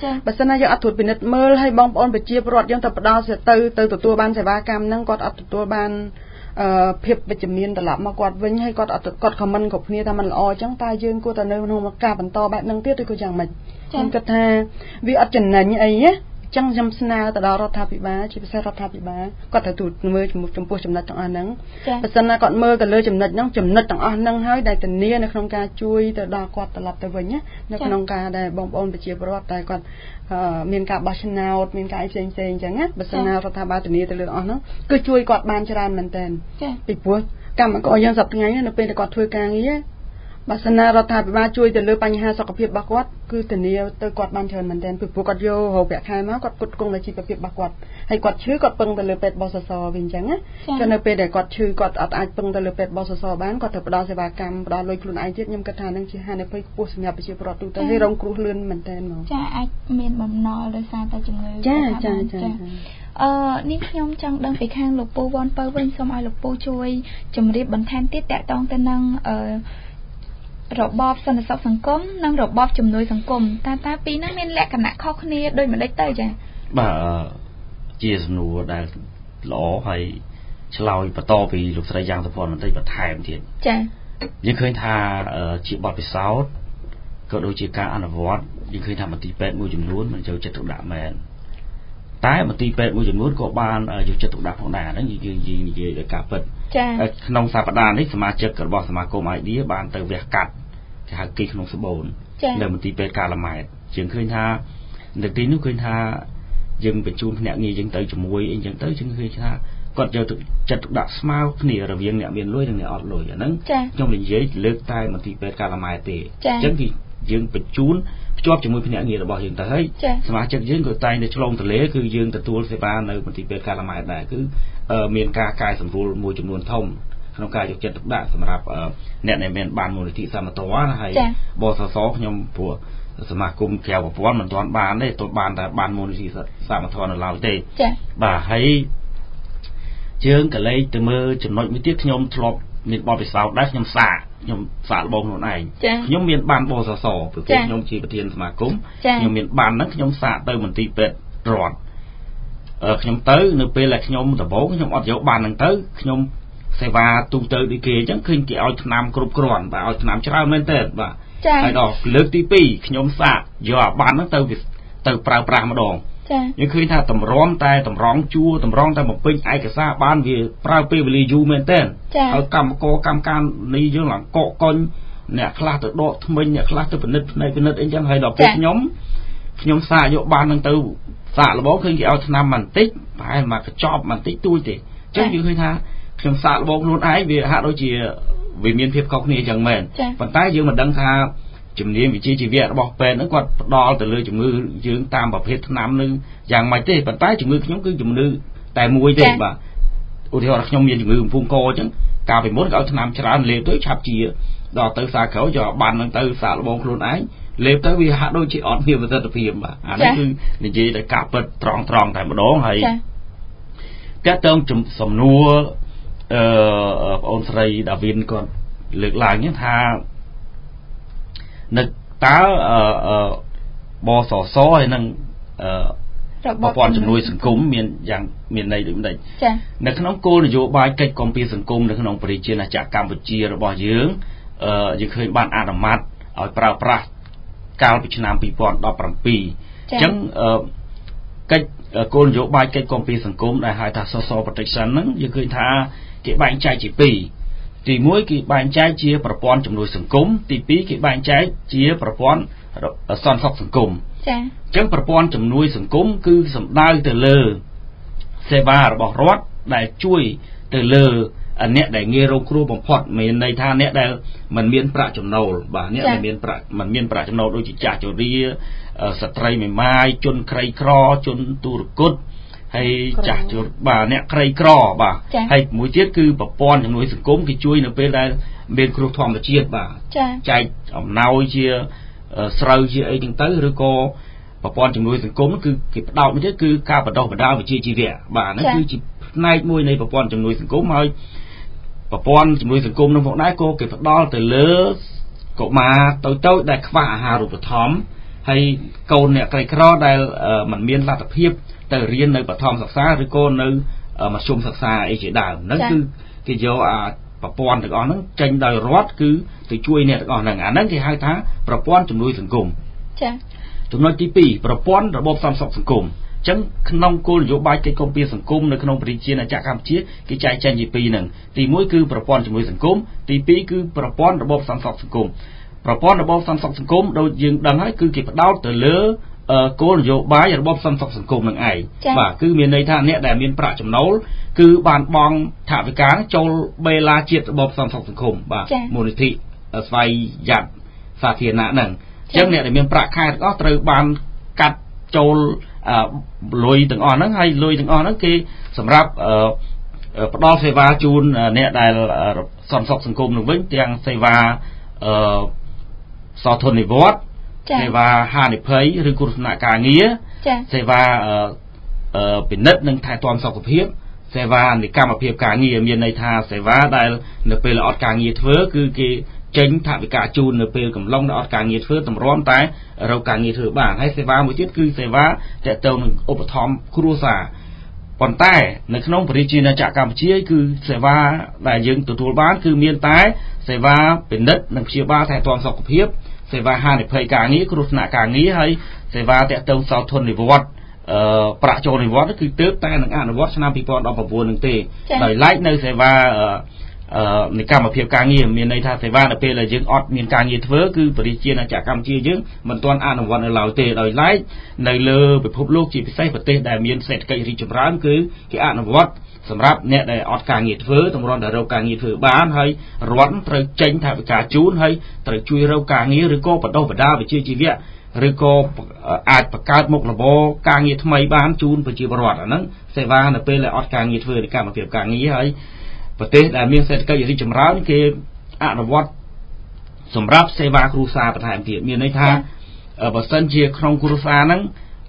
បើសិនណាយើងអត់ត្រួតពិនិត្យមើលឲ្យបងប្អូនប្រជាពលរដ្ឋយើងទៅផ្ដោតទៅទទួលបានសេវាកម្មហ្នឹងគាត់អត់ទទួលបានភាពវិជ្ជមានត្រឡប់មកគាត់វិញហើយគាត់ខមមិនគ្រប់គ្នាថាมันល្អអញ្ចឹងតែយើងគួរតែនៅក្នុងការបន្តបែបហ្នឹងទៀតឬក៏យ៉ាងម៉េចខ្ញុំគិតថាវាអត់ចំណេញអីណាចឹងខ្ញុំស្នើទៅដល់រដ្ឋាភិបាលជាពិសេសរដ្ឋាភិបាលគាត់ត្រូវមើលចំពោះចំណុចទាំងអស់ហ្នឹងបើសិនណាគាត់មើលទៅលើចំណុចហ្នឹងចំណុចទាំងអស់ហ្នឹងហើយដែលធានានៅក្នុងការជួយទៅដល់គាត់ត្រឡប់ទៅវិញណានៅក្នុងការដែលបងប្អូនប្រជាពលរដ្ឋតែគាត់មានការបោះឆ្នោតមានការផ្សេងៗអញ្ចឹងណាបើសិនណារដ្ឋាភិបាលធានាទៅលើអស់ហ្នឹងគឺជួយគាត់បានច្រើនមែនតើពីព្រោះកម្មករយើងសប្តាហ៍ថ្ងៃនៅពេលដែលគាត់ធ្វើការងារបើសិនណារដ្ឋាភិបាលជួយទៅលើបញ្ហាសុខភាពរបស់គាត់គឺធានាទៅគាត់បានច្រើនមែនទែនពីព្រោះគាត់យករកប្រាក់ខែមកគាត់ផ្គត់ផ្គង់ដល់ជីវភាពរបស់គាត់ហើយគាត់ឈឺគាត់ពឹងទៅលើពេទ្យបសសវិញអញ្ចឹងណាក៏នៅពេលដែលគាត់ឈឺគាត់អត់អាចពឹងទៅលើពេទ្យបសសបានគាត់ត្រូវផ្ដល់សេវាកម្មផ្ដល់លុយខ្លួនឯងទៀតខ្ញុំគិតថានឹងជាហានិភ័យខ្ពស់សម្រាប់ប្រជាពលរដ្ឋទូទៅហើយរងគ្រោះលឿនមែនទែនមកចាអាចមានបំណុលដោយសារតែជំងឺចានេះខ្ញុំចង់ដឹងពីខាងលោកពូវ៉ាន់ពៅវិញសូមឲ្យលោកពូជួយជម្រាបបន្ថែមទៀតតកតងទៅនឹងរបបសន្តិសុខសង្គមនិងរបបជំនួយសង្គមតើពីរហ្នឹងមានលក្ខណៈខុសគ្នាដូចម្ដេចទៅចា៎បាទជាសំណួរដែលល្អហើយឆ្លើយបន្តពីលោកស្រីយ៉ាងសុភ័ណ្ឌបន្តិចបន្ថែមទៀតចា៎យើងឃើញថាជាបទពិសោធន៍ក៏ដូចជាការអនុវត្តយើងឃើញថាមន្ទីរពេទ្យមួយចំនួនមិនចូលចិត្តទុកដាក់មែនតែមន្ទីរពេទ្យមួយចំនួនក៏បានយកចិត្តទុកដាក់ផងដែរហ្នឹងយើងនិយាយដោយការពិតក្នុងសប្តាហ៍នេះសមាជិករបស់សមាគម idea បានទៅវះកាត់គេហៅគេក្នុងសបូននៅមន្ទីរពេទ្យកាឡាម៉ែតយើងឃើញថានៅទីនោះឃើញថាយើងបញ្ជូនភ្នាក់ងារយើងទៅជាមួយអីចឹងទៅយើងឃើញថាគាត់យកចិត្តទុកដាក់ស្មើគ្នារវាងអ្នកមានលុយនិងអ្នកអត់លុយអាហ្នឹងខ្ញុំនិយាយលើកតែមន្ទីរពេទ្យកាឡាម៉ែតទេអញ្ចឹងគឺយើងបញ្ជូនភ្ជាប់ជាមួយភ្នាក់ងាររបស់យើងទៅហើយសមាជិកយើងក៏តែងតែឆ្លងទលេគឺយើងទទួលសេវានៅមន្ទីរពេទ្យកាឡាម៉ែតដែរគឺមានការកែសម្រួលមួយចំនួនធំក្នុងការយកចិត្តទុកដាក់សម្រាប់អ្នកដែលមានបានមូលនិធិសមត្ថភាពហើយបសសខ្ញុំព្រោះសមាគមក្រៅប្រព័ន្ធមិនទាន់បានទេទោះបានតែបានមូលនិធិសមត្ថភាពនៅឡើយទេបាទហើយយើងក៏លេខទៅមើលចំណុចមួយទៀតខ្ញុំធ្លាប់មានបទពិសោធន៍ដែរខ្ញុំសាកល្បងខ្លួនឯងខ្ញុំមានបានបសសព្រោះខ្ញុំជាប្រធានសមាគមខ្ញុំមានបានហ្នឹងខ្ញុំសាកទៅមន្ទីរពេទ្យរដ្ឋខ្ញុំទៅនៅពេលដែលខ្ញុំដំបូងខ្ញុំអត់យកបានហ្នឹងទៅខ្ញុំសេវាទូទៅដូចគេអញ្ចឹងឃើញគេឲ្យថ្នាំគ្រប់គ្រាន់បាទឲ្យថ្នាំច្រើនមែនទេបាទហើយដល់លើកទី2ខ្ញុំសាកយកអាបានហ្នឹងទៅប្រើប្រាស់ម្ដងយើងឃើញថាតម្រាំតែតម្រង់ជួរតម្រង់តែបំពេញឯកសារបានវាប្រើពេលវេលាយូរមែនទេហើយកម្មការនេះយើងឡើងកកកុញអ្នកខ្លះទៅដកថ្មិញអ្នកខ្លះទៅពិនិត្យផ្នែកពិនិត្យអីចឹងហើយដល់ពេលខ្ញុំសាកយកបានហ្នឹងទៅសាកល្បងឃើញគេឲ្យថ្នាំបន្តិចប្រហែលមកកញ្ចប់បន្តិចទួយទេអញ្ចឹងយើងឃើញថាខ្ញុំសាកល្បងខ្លួនឯងវាហាក់ដូចជាវាមានភាពខុសគ្នាអញ្ចឹងមែនប៉ុន្តែយើងមិនដឹងថាជំនាញវិជ្ជាជីវៈរបស់ពេទ្យហ្នឹងគាត់ផ្ដល់ទៅលើជំងឺយើងតាមប្រភេទថ្នាំនឹងយ៉ាងម៉េចទេប៉ុន្តែជំងឺខ្ញុំគឺជំងឺតែមួយទេបាទឧទាហរណ៍ខ្ញុំមានជំងឺកំពុងកអញ្ចឹងកាលពីមុនគេឲ្យថ្នាំច្រើនលេបទៅឆាប់ជាដល់ទៅសារក្រោយយកបានហ្នឹងទៅសាកល្បងខ្លួនឯងលេបទៅវាហាក់ដូចជាអត់មានប្រសិទ្ធភាពបាទអានេះគឺនិយាយតែការពិតត្រង់តែម្ដងហើយតែតើសំណួរបងអូនស្រីដាវីនគាត់លើកឡើងថានៅតើបសសហើយនឹងប្រព័ន្ធជំនួយសង្គមមានន័យដូចនេះនៅក្នុងគោលនយោបាយកិច្ចគាំពារសង្គមនៅក្នុងប្រជាណាចក្រកម្ពុជារបស់យើងឃើញបានអនុម័តឲ្យប្រើប្រាស់កាលពីឆ្នាំ2017អញ្ចឹងកិច្ចគោលនយោបាយកិច្ចគាំពារសង្គមដែលហៅថា Social Protection ហ្នឹងយើងឃើញថាគេបែងចែកជា2ទី1គេបែងចែកជាប្រព័ន្ធជំនួយសង្គមទី2គេបែងចែកជាប្រព័ន្ធសន្តិសុខសង្គមចា៎អញ្ចឹងប្រព័ន្ធជំនួយសង្គមគឺសំដៅទៅលើសេវារបស់រដ្ឋដែលជួយទៅលើអ្នកដែលងាយរងគ្រោះបំផុតមានន័យថាអ្នកដែលមិនមានប្រាក់ចំណូលបាទអ្នកដែលមានប្រាក់ចំណូលដូចជាចាស់ជរាស្ត្រីមេម៉ាយជនក្រីក្រជនទុរគតហើយចាស់បាទអ្នកក្រីក្របាទហើយមួយទៀតគឺប្រព័ន្ធជំនួយសង្គមគេជួយនៅពេលដែលមានគ្រោះធម្មជាតិបាទចែកអំណោយជាស្រូវជាអីទាំងទៅឬក៏ប្រព័ន្ធជំនួយសង្គមគឺគេផ្ដោតមួយទៀតគឺការបណ្ដុះបណ្ដាលវិជ្ជាជីវៈបាទហ្នឹងគឺជាផ្នែកមួយនៃប្រព័ន្ធជំនួយសង្គមហើយប្រព័ន្ធជំនួយសង្គមនោះផងដែរក៏គេផ្ដល់ទៅលើកុមារតូចៗដែលខ្វះអាហារូបត្ថម្ភ hay câu nè cái cro đây mình miên là tập hiệp từ riêng nơi bậc thang sạc xa rồi cô nơi mà xung sạc xa ấy chỉ đào nó cứ cái do bà pon được nó tranh đời rót cứ từ chui nè còn là nó thì 2 tháng bà pon chùm nuôi thành cùng chúng nói tí pi bà pon rồi bom xăm sọc thành cùng chẳng nông cô là bài cái công viên thành cung nơi nông bì chia là chả cam chiết cái chạy tranh gì pi nè thì mỗi cứ bà pon chùm nuôi thành cung thì pi cứ bà pon rồi bom xăm sọc thành cùng bà pon rồi bom xăm sọc thành cung đâu dừng đằng ấy cứ kịp đau từ lứa cô là bài rồi bom xăm sọc thành cung nè ai và cứ miền này tha nè đại miền prạ chấm nấu cứ bàn bong thả với cá châu bê la chiết bom xăm sọc thành cung và môn thị xoay giặt xà thiền nã nè chẳng nè đại miền prạ khai có từ bàn cắt châu lùi từng on nó hay lùi từng on nó kia sầm ráp đo xe va chun nè đại xăm sọc thành cung được với tiếng xe va so thôn này vót xe va hà này phấy rồi cô nạ cả nghĩa xe va biển đất nâng thái toàn sọc hiếp xe va này cam ở hiệp cả nghĩa miền này tha xe va đại nợ pe là ọt cả nghĩa thưa cứ cái tránh thả với cả chun nợ pe cầm long đã ọt cả nghĩa thưa tầm róm tái rau cả nghĩa thưa bảng hay xe va một chiếc cứ xe va chạy tàu nâng ốp thom cua xà còn tai nâng nông phải chi là chả cam chia cứ xe va đại dương từ thôn bán cứ miền tái xe va biển đất nâng chia ba thái toàn sọc hiếp xe va hà này phơi cả nghĩa cột nạ cả nghĩa hay xe va tẹt tông sau thôn này vótประโจนในวัดก็คือเติบแต่หนังอ่านวัดชนะปีปอนเอาประวนหนึ่งเตะโดยไล่ในเสว่าในการมาเพียบการเงียมีในทางเสว่าในเพลย์ยึงอดมีการเงียเถื่อคือปริเชียนจากกรรมเชียยึงมันตอนอ่านวันในเหล่าเตะโดยไล่ในเลือไปพบโลกจีบใส่ประเทศได้มีเศรษฐกิจริจร้านคือที่อ่านวัดสำหรับเนี่ยในอดการเงียเถื่อตรงรอนแต่เราการเงียเถื่อบ้านให้ร้อนเตะเจนถ่ายไปการจูนให้เตะช่วยเราการเงียหรือก็ปัดดาวปัดดาวไปเชื่อชีวิตหรือก็อาจประกาศมุกระบการเงียทำไมบ้านจูนไปจีบรอดอันนั้นเสว่าในเป็นเลยอดการเงียเถื่อในการมาเพียบการเงียให้ประเทศแต่เมียเศรษฐกิจริจร้านคืออ่านวัดสำหรับเสว่าครูซาประธานเกียรติมีในทางบัสันเชียครองครูซานั้น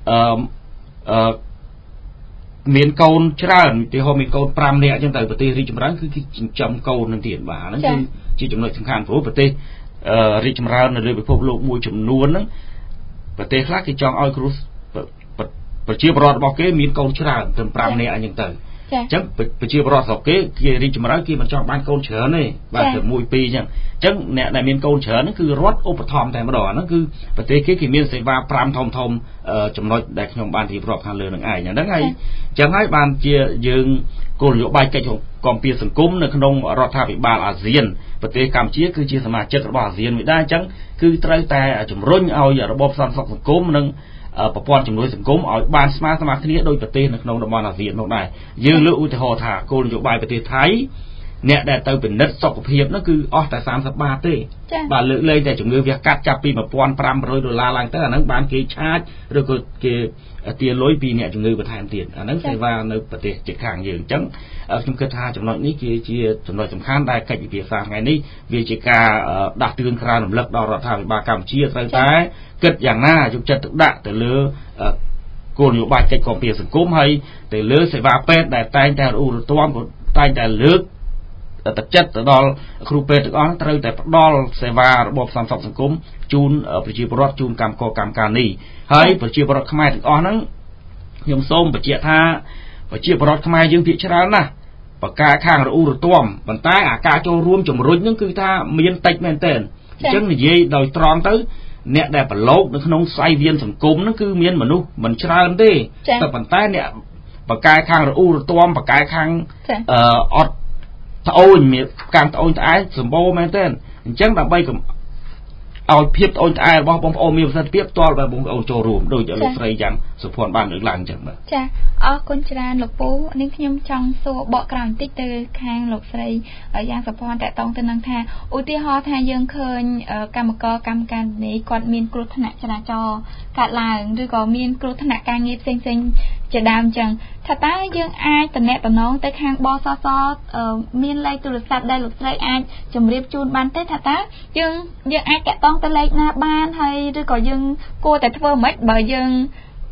เมียนเกาลชราที่เขามีเกาลปรามเนี่ยจังแต่ประเทศริจร้านคือจำเกาลนั่นเตียนบ่านั่นคือที่จำนวนสำคัญของประเทศริจร้านในเรื่องไปพบโลกมวยจำนวนนั้นประเทศคลาที่จองอ้อยครูประชีพรอดบอกเก๋มีเกาลชราเต็มปรามเนี่ยจังแต่จังประชีพรอดสอบเก๋เกี่ยริจร้านกี่มันจองบ้านเกาลเฉินนี่บ้านเกิดมวยปีจังเนี่ยในเมียนเกาลเฉินนั่นคือรถอุปธรรมแต่มาดอนั่นคือประเทศเก๋ที่เมียนเสว่าปรามทอมจำนวนได้ขยมบ้านที่รอบทางเรือหนังไอ้อย่างนั้นไงจังให้บ้านเจียยืงกลุ่มโยบายเกี่ยวกับกองเปียสังคมในขนมรัฐบาลอาเซียนประเทศกัมพูชาคือจีสมาชิกระบอบอาเซียนไม่ได้จังคือไตรแต่จุ่มรุ่งเอาอย่าระบบสังคมนึงประปอนจุ่มรุ่งสังคมเอาบ้านสมาร์ทนี้โดยประเทศในขนมระบอบอาเซียนตรงไหนยืงเลือกอุทธรณ์ถากลุ่มโยบายประเทศไทยเนี่ยแต่เติมเป็นนัดสกปรกนั่นคือแต่30 บาทเต้บาทเลยแต่จุ่มเงือกกัดจับปีมาปอน$500ลังแต่อันนั้นบ้านเกชาร์หรือก็เกเตียนร้อยปีเนี่ยจุ่มเงือกประทานเตียนอันนั้นใช่ว่าในประเทศจิตข้างยืนจังจุ่มกระทาจุ่มน้อยนี้คือจุ่มน้อยสำคัญได้ใครจะเปียสางไงนี่วิจิกาดักเตือนคราวหนุ่มเลิกดอรัฐบาลกัมพูชาใส่ท้ายเกิดอย่างหน้าจุ่มจัดตึกดะแต่เลือโกนอยู่บ้านใจกองเปียสังคมให้แต่เลือใส่ว่าเป็ดแต่ใต้แต่อุรุตวมใต้แต่เลือกตัดจัดแต่ดอลครูเป็ดก็เติมแต่ดอลเสว่าระบบสังคมจูนประชีพรอดจูนกรรมก่อกรรมการนี่ให้ประชีพรอดขมายถึงนั้นยมส้มประเจียท่าประชีพรอดขมายยืมพิจารณาปากกาข้างระอุรต้วมบรรท้ายอากาศโจรวมจมรุ่งนั่นคือท่าเมียนติดแมนเตนจังนี่โดยตรองตื้อเนี่ยได้ปลอกในขนมไซเวียนสังคมนั่นคือเมียนมนุษย์มันชราอันดีแต่บรรท้ายเนี่ยปากกาข้างระอุรต้วมปากกาข้างอดถ้าโอนมีการโอนตายสมบูรณ์แมนเทนจังแบบใบกับเอาเพียบโอนตายบอกบางโอนมีประสิทธิภาพตัวแบบบางโอนโจรวมโดยจะลูกใส่ยังสุพรรณบ้านหรือหลังจังแบบจ้ะคนจราหลกปูนี่ขยมจังโซ่เบาะกลางติ๊กเตอร์แข้งหลกใส่ยางสุพรรณแต่ต้องเป็นนังแทนอุติฮอแทนยังเคยกรรมกรนี้ก่อนมีนกรุธนะจราจรการหลังหรือก่อนมีนกรุธนะการเงียบเซ็งจะดามจังถ้าตายังอายแต่แน่แต่น้องแต่ข้างบอซอมีนไล่ตุลสัตว์ได้หลุดใส่อายจมเรียบจูนบันเต้ถ้าตายังอายแกะต้องแต่เล็กหน้าบ้านให้หรือก่อนยังกลัวแต่เธอไม่บ่ยัง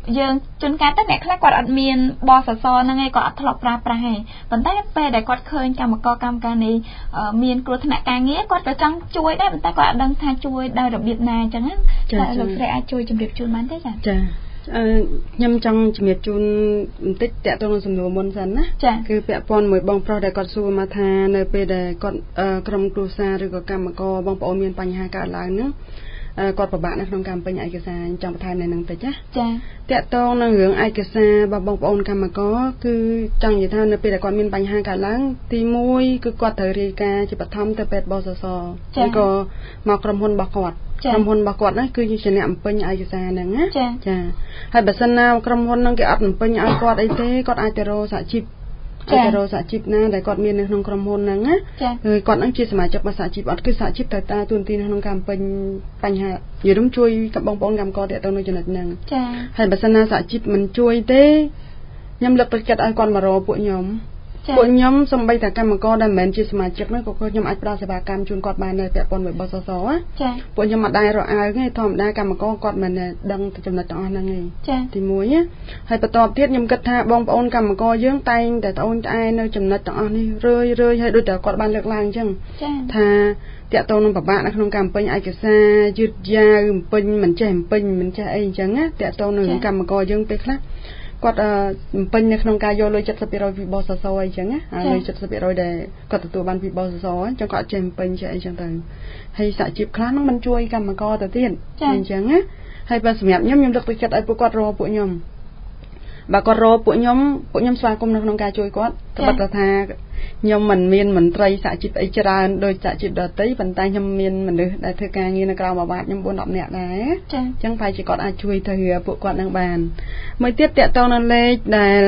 យើងជួនកាលទៅអ្នកខ្លះគាត់អត់មានបសសហ្នឹងឯងគាត់អត់ធ្លាប់ប្រើប្រាស់ឯងប៉ុន្តែពេលដែលគាត់ឃើញកម្មការនេះមានគ្រោះថ្នាក់ការងារគាត់ក៏ចង់ជួយដែរប៉ុន្តែគាត់អត់ដឹងថាជួយដោយរបៀបណាអញ្ចឹងណាតែលោកស្រីអាចជួយជម្រាបជូនបានទេចាខ្ញុំចង់ជំរាបជូនបន្តិចតាក់ទងនឹងសំណួរមុនសិនណាគឺពាក់ព័ន្ធមួយបងប្រុសដែលគាត់សួរមកថានៅពេលដែលគាត់ក្រុមគ្រួសារឬក៏កម្មករបងប្អូនមានបញ្ហាកើតឡើងហ្នឹងគាត់ពិបាកនៅក្នុងការពេញឯកសារចង់បន្ថែមនៅនឹងតិចណាតាក់ទងនឹងរឿងឯកសាររបស់បងប្អូនកម្មករគឺចង់និយាយថានៅពេលដែលគាត់មានបញ្ហាកើតឡើងទី1គឺគាត់ត្រូវរាយការណ៍ជាបឋមទៅពេទ្យបសសឬក៏មកក្រុមហ៊ុនរបស់គាត់ក្រុមហ៊ុនរបស់គាត់ហ្នឹងគឺជាអ្នកបំពេញឯកសារហ្នឹងណាចាហើយបើសិនណាក្រុមហ៊ុនហ្នឹងគេអត់បំពេញឲ្យគាត់អីទេគាត់អាចទៅរកសហជីពសហជីពណាដែលគាត់មាននៅក្នុងក្រុមហ៊ុនហ្នឹងណាហើយគាត់ហ្នឹងជាសមាជិករបស់សហជីពអត់គឺសហជីពត្រូវតាមទួនាទីនៅក្នុងការបំពេញបញ្ហានិយាយរួមជួយបងប្អូនកម្មករទាក់ទងនឹងចំណុចហ្នឹងហើយបើសិនណាសហជីពមិនជួយទេខ្ញុំលើកទឹកចិត្តឲ្យគាត់មករកពួកខ្ញុំសំបីតែកម្មករដែលមិនមែនជាសមាជិកនោះក៏ខ្ញុំអាចផ្ដល់សេវាកម្មជូនគាត់បានដែរពាក់ព័ន្ធមួយបសសពួកខ្ញុំអត់ដែររកអើងទេធម្មតាកម្មករគាត់មិនដឹងទៅចំណុចទាំងអស់ហ្នឹងទេទី1ហើយបន្តទៀតខ្ញុំគិតថាបងប្អូនកម្មករយើងតែងតែត្អូញត្អែនៅចំណុចទាំងអស់នេះរឿយហើយដូចតែគាត់បានលើកឡើងអញ្ចឹងថាតាក់ទងនឹងពិបាកនៅក្នុងការបំពេញឯកសារយឺតយ៉ាវបំពេញមិនចេះអីអញ្ចឹងណាតាក់ទងនឹងកម្មករយើងពេលខ្លះគាត់បំពេញនៅក្នុងការយកលុយ 70% ពីបសសអីចឹងណាលុយ 70% ដែលគាត់ទទួលបានពីបសសអញ្ចឹងគាត់ចេះបំពេញចេះអីចឹងទៅហើយសហជីពខ្លះហ្នឹងមិនជួយកម្មករទៅទៀតអញ្ចឹងណាហើយបើសម្រាប់ខ្ញុំលើកទឹកចិត្តឲ្យពួកគាត់រកពួកខ្ញុំបើគាត់រកពួកខ្ញុំស្វាគមន៍នៅក្នុងការជួយគាត់ត្បិតថាខ្ញុំមិនមានមន្ត្រីសហជីពអីច្រើនដោយសហជីពដទៃប៉ុន្តែខ្ញុំមានមនុស្សដែលធ្វើការងារនៅក្រៅមួយបាតខ្ញុំ 4-10 នាក់ដែរអញ្ចឹងប្រហែលជាគាត់អាចជួយទៅពួកគាត់នឹងបានមួយទៀតតាក់ទងនឹងលេខដែល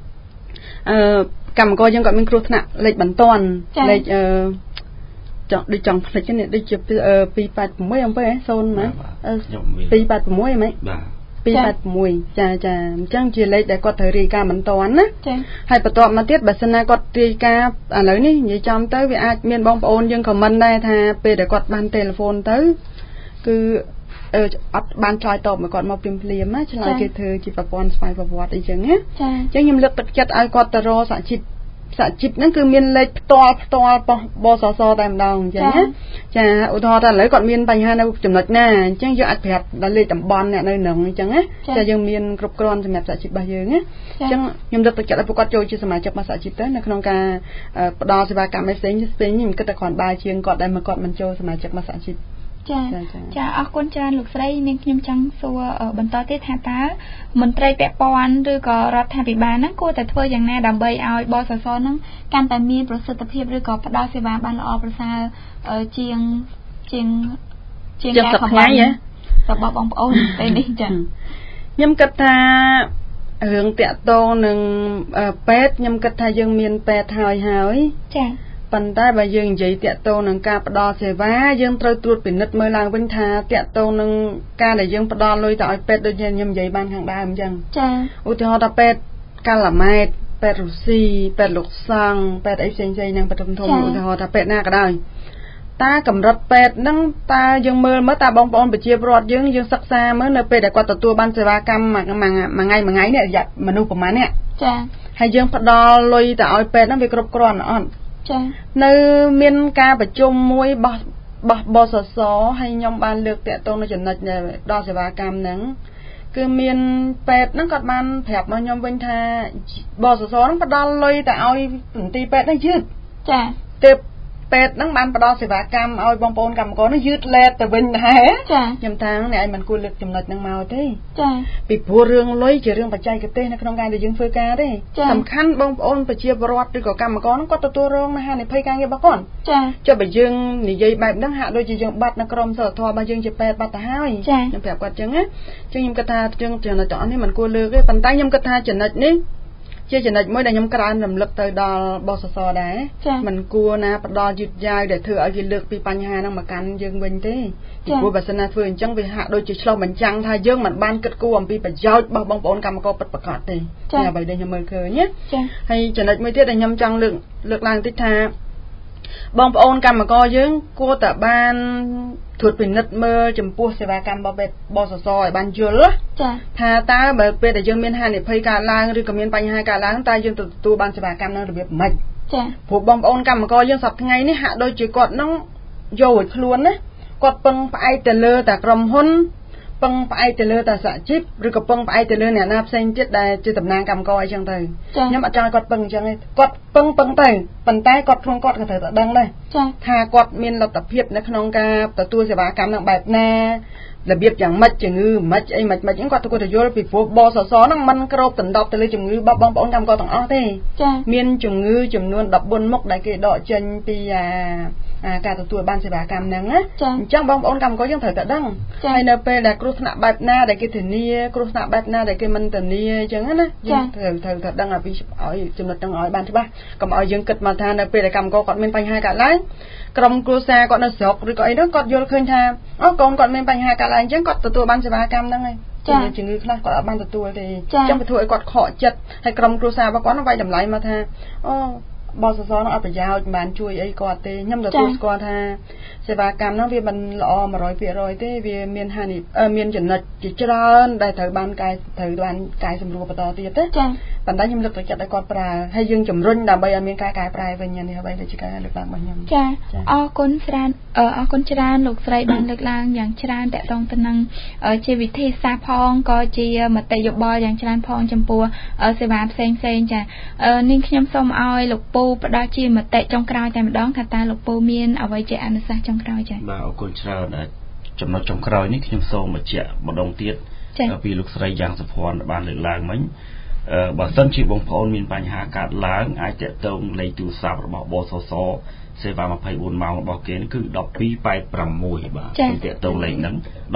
កម្មករយើងគាត់មានគ្រោះថ្នាក់លេខបន្ទាន់លេខដូចចង់ផ្លេចនេះដូចជា286អំពើហ៎0ម៉ែ286ហ្មង286ចាអញ្ចឹងជាលេខដែលគាត់ត្រូវរាយការណ៍មិនតាន់ណាហើយបន្ទាប់មកទៀតបើសិនណាគាត់រាយការណ៍ឥឡូវនេះនិយាយចំទៅវាអាចមានបងប្អូនយើងខមមិនដែរថាពេលដែលគាត់បានទូរស័ព្ទទៅគឺអត់បានឆ្លើយតបមកគាត់មកភ្លាមណាឆ្លើយគេធ្វើជាប្រព័ន្ធស្វ័យប្រវត្តិអីចឹងណាអញ្ចឹងខ្ញុំលើកទឹកចិត្តឲ្យគាត់ទៅរកសហជីពហ្នឹងគឺមានលេខផ្ទាល់បសសតែម្ដងអញ្ចឹងណាចាឧទាហរណ៍ថាឥឡូវគាត់មានបញ្ហានៅចំណុចណាអញ្ចឹងយើងអាចប្រាប់ដល់លេខតំបន់អ្នកនៅនឹងអញ្ចឹងណាចាយើងមានគ្រប់គ្រាន់សម្រាប់សហជីពរបស់យើងណាអញ្ចឹងខ្ញុំលើកទឹកចិត្តឲ្យពួកគាត់ចូលជាសមាជិករបស់សហជីពទៅនៅក្នុងការផ្ដល់សេវាកម្មផ្សេងនេះខ្ញុំគិតថាគ្រាន់បើជាងគាត់ដែលមកគាត់មិនចូលសមាជិករបស់សហជីពចាអរគុណច្រើនលោកស្រីនាងខ្ញុំចង់សួរបន្តទៀតថាតើមន្ត្រីពាក់ព័ន្ធឬក៏រដ្ឋាភិបាលហ្នឹងគួរតែធ្វើយ៉ាងណាដើម្បីឲ្យបសសហ្នឹងកាន់តែមានប្រសិទ្ធភាពឬក៏ផ្ដល់សេវាបានល្អប្រសើរជាងការខំរបស់បងប្អូនពេលនេះចាខ្ញុំគិតថារឿងតាក់ទងនឹងពេទ្យខ្ញុំគិតថាយើងមានពេទ្យហើយចាប៉ុន្តែបើយើងនិយាយតាក់ទងនឹងការផ្ដល់សេវាយើងត្រូវត្រួតពិនិត្យមើលឡើងវិញថាតាក់ទងនឹងការដែលយើងផ្ដល់លុយទៅឲ្យពេទ្យដូចខ្ញុំនិយាយបានខាងដើមអញ្ចឹងចាឧទាហរណ៍ថាពេទ្យកាឡាម៉ែតពេទ្យរុស្ស៊ីពេទ្យលោកសង្ឃពេទ្យអីផ្សេងៗនឹងបឋមធំឧទាហរណ៍ថាពេទ្យណាក៏ដោយតើកម្រិតពេទ្យហ្នឹងតើយើងមើលតើបងប្អូនប្រជាពលរដ្ឋយើងសិក្សាមើលនៅពេលដែលគាត់ទទួលបានសេវាកម្មមួយថ្ងៃនេះរយៈមនុស្សប្រហែលនាក់ចាហើយយើងផ្ដល់លុយទៅឲ្យពេទ្យហ្នឹងវាគ្រប់គ្រាន់អត់ចានៅមានការប្រជុំមួយបោះបសសហើយខ្ញុំបានលើកតាក់ទងនៅចំណុចដល់សេវាកម្មហ្នឹងគឺមានពេទ្យហ្នឹងគាត់បានប្រាប់មកខ្ញុំវិញថាបសសហ្នឹងផ្ដល់លុយទៅឲ្យមន្ទីរពេទ្យហ្នឹងយឺតចាទើបពេទ្យហ្នឹងបានផ្ដល់សេវាកម្មឲ្យបងប្អូនកម្មករហ្នឹងយឺតលេតទៅវិញដែរចាខ្ញុំថាអ្នកឯងមិនគួរលើកចំណុចហ្នឹងមកទេចាពីព្រោះរឿងលុយជារឿងបច្ចេកទេសនៅក្នុងការដែលយើងធ្វើការទេសំខាន់បងប្អូនប្រជាពលរដ្ឋឬក៏កម្មករហ្នឹងគាត់ទទួលរងហានិភ័យការងាររបស់គាត់ចាចុះបើយើងនិយាយបែបហ្នឹងហាក់ដូចជាយើងបាត់នៅក្រមសីលធម៌របស់យើងជាពេទ្យបាត់ទៅហើយខ្ញុំប្រាប់គាត់អញ្ចឹងណាអញ្ចឹងខ្ញុំគិតថាយើងចំណុចទាំងអស់នេះមិនគួរលើកទេប៉ុន្តែខ្ញុំគិតថាចំណុចនេះជាចំណុចមួយដែលខ្ញុំក្រើនរំលឹកទៅដល់បសសដែរមិនគួរណាផ្ដល់យឺតយ៉ាវដែលធ្វើឲ្យគេលើកពីបញ្ហាហ្នឹងមកកាន់យើងវិញទេពីព្រោះបើសិនណាធ្វើអញ្ចឹងវាហាក់ដូចជាឆ្លុះបញ្ចាំងថាយើងមិនបានគិតគូរអំពីប្រយោជន៍របស់បងប្អូនកម្មករពិតប្រាកដទេអ្វីដែលខ្ញុំមើលឃើញណាហើយចំណុចមួយទៀតដែលខ្ញុំចង់លើកឡើងតិចថាបងប្អូនកម្មករយើងគួរតែបានត្រួតពិនិត្យមើលចំពោះសេវាកម្មបសសឲ្យបានយល់ចាថាតើបើពេលដែលយើងមានហានិភ័យកើតឡើងឬក៏មានបញ្ហាកើតឡើងតើយើងទទួលបានសេវាកម្មនឹងរបៀបម៉េចចាព្រោះបងប្អូនកម្មករយើងសប្តាហ៍ថ្ងៃនេះហាក់ដូចជាគាត់នឹងយកឲ្យខ្លួនណាគាត់ពឹងផ្អែកទៅលើតែក្រុមហ៊ុនពឹងផ្អែកទៅលើតែសហជីពឬក៏ពឹងផ្អែកទៅលើអ្នកណាផ្សេងទៀតដែលជាតំណាងកម្មករអីចឹងទៅខ្ញុំអត់ចង់ឲ្យគាត់ពឹងអញ្ចឹងទេគាត់ពឹងទៅប៉ុន្តែគាត់ខ្លួនគាត់ក៏ត្រូវតែដឹងដែរថាគាត់មានលទ្ធភាពនៅក្នុងការទទួលសេវាកម្មនឹងបែបណារបៀបយ៉ាងម៉េចជំងឺមិនអីមិនអីគាត់ទៅយល់ពីព្រោះបសសហ្នឹងมันគ្របដណ្ដប់ទៅលើជំងឺបងប្អូនកម្មករទាំងអស់ទេមានជំងឺចំនួន14មុខដែលគេដកចេញពីការទទួលបានសេវាកម្មហ្នឹងណាអញ្ចឹងបងប្អូនកម្មករយើងត្រូវតែដឹងហើយនៅពេលដែលគ្រោះថ្នាក់បែបណាដែលគេធានាគ្រោះថ្នាក់បែបណាដែលគេមិនធានាអញ្ចឹងណាយើងត្រូវដឹងឲ្យចំណុចហ្នឹងឲ្យបានច្បាស់កុំឲ្យយើងគិតមកថានៅពេលដែលកម្មករគាត់មានបញ្ហាកើតឡើងក្រុមគ្រួសារគាត់នៅស្រុកឬក៏អីហ្នឹងគាត់យល់ឃើញថាកូនគាត់មានបញ្ហាកើតឡើងអញ្ចឹងគាត់ទទួលបានសេវាកម្មហ្នឹងហើយជំងឺខ្លះគាត់អត់បានទទួលទេអញ្ចឹងវាធ្វើឲ្យគាត់ខកចិត្តហើយក្រុមគ្រួសាររបស់គាត់នឹងវាយតម្លៃមកថាបសសនឹងអត់ប្រយោជន៍មិនបានជួយអីគាត់ទេខ្ញុំទទួលស្គាល់ថាសេវាកម្មហ្នឹងវាមិនល្អ 100% ទេវាមានហានិមានចំណុចជាច្រើនដែលត្រូវបានកែសម្រួលបន្តទៀតទេប៉ុន្តែខ្ញុំលើកទឹកចិត្តឲ្យគាត់ប្រើហើយយើងជំរុញដើម្បីឲ្យមានការកែប្រែវិញនេះអ្វីដែលជាការលើកឡើងរបស់ខ្ញុំចាអរគុណច្រើនលោកស្រីបានលើកឡើងយ៉ាងច្រើនតកតងទៅនឹងជាវិធីសាស្ត្រផងក៏ជាមតិយោបល់យ៉ាងច្រើនផងចំពោះសេវាផ្សេងចានាងខ្ញុំសូមឲ្យលោកពូផ្ដល់ជាមតិចុងក្រោយតែម្ដងថាតើលោកពូមានអ្វីជាអនុសាសន៍ចុងក្រោយចា៎បាទអរគុណច្រើនចំណុចចុងក្រោយនេះខ្ញុំសូមបញ្ជាក់ម្ដងទៀតពីលោកស្រីយ៉ាងសុភ័ណ្ឌបានលើកឡើងមិញបើសិនជាបងប្អូនមានបញ្ហាកើតឡើងអាចតាក់ទងលេខទូរស័ព្ទរបស់បសសសេវា24ម៉ោងរបស់គេគឺ1286បាទតាក់ទងលេខហ្នឹង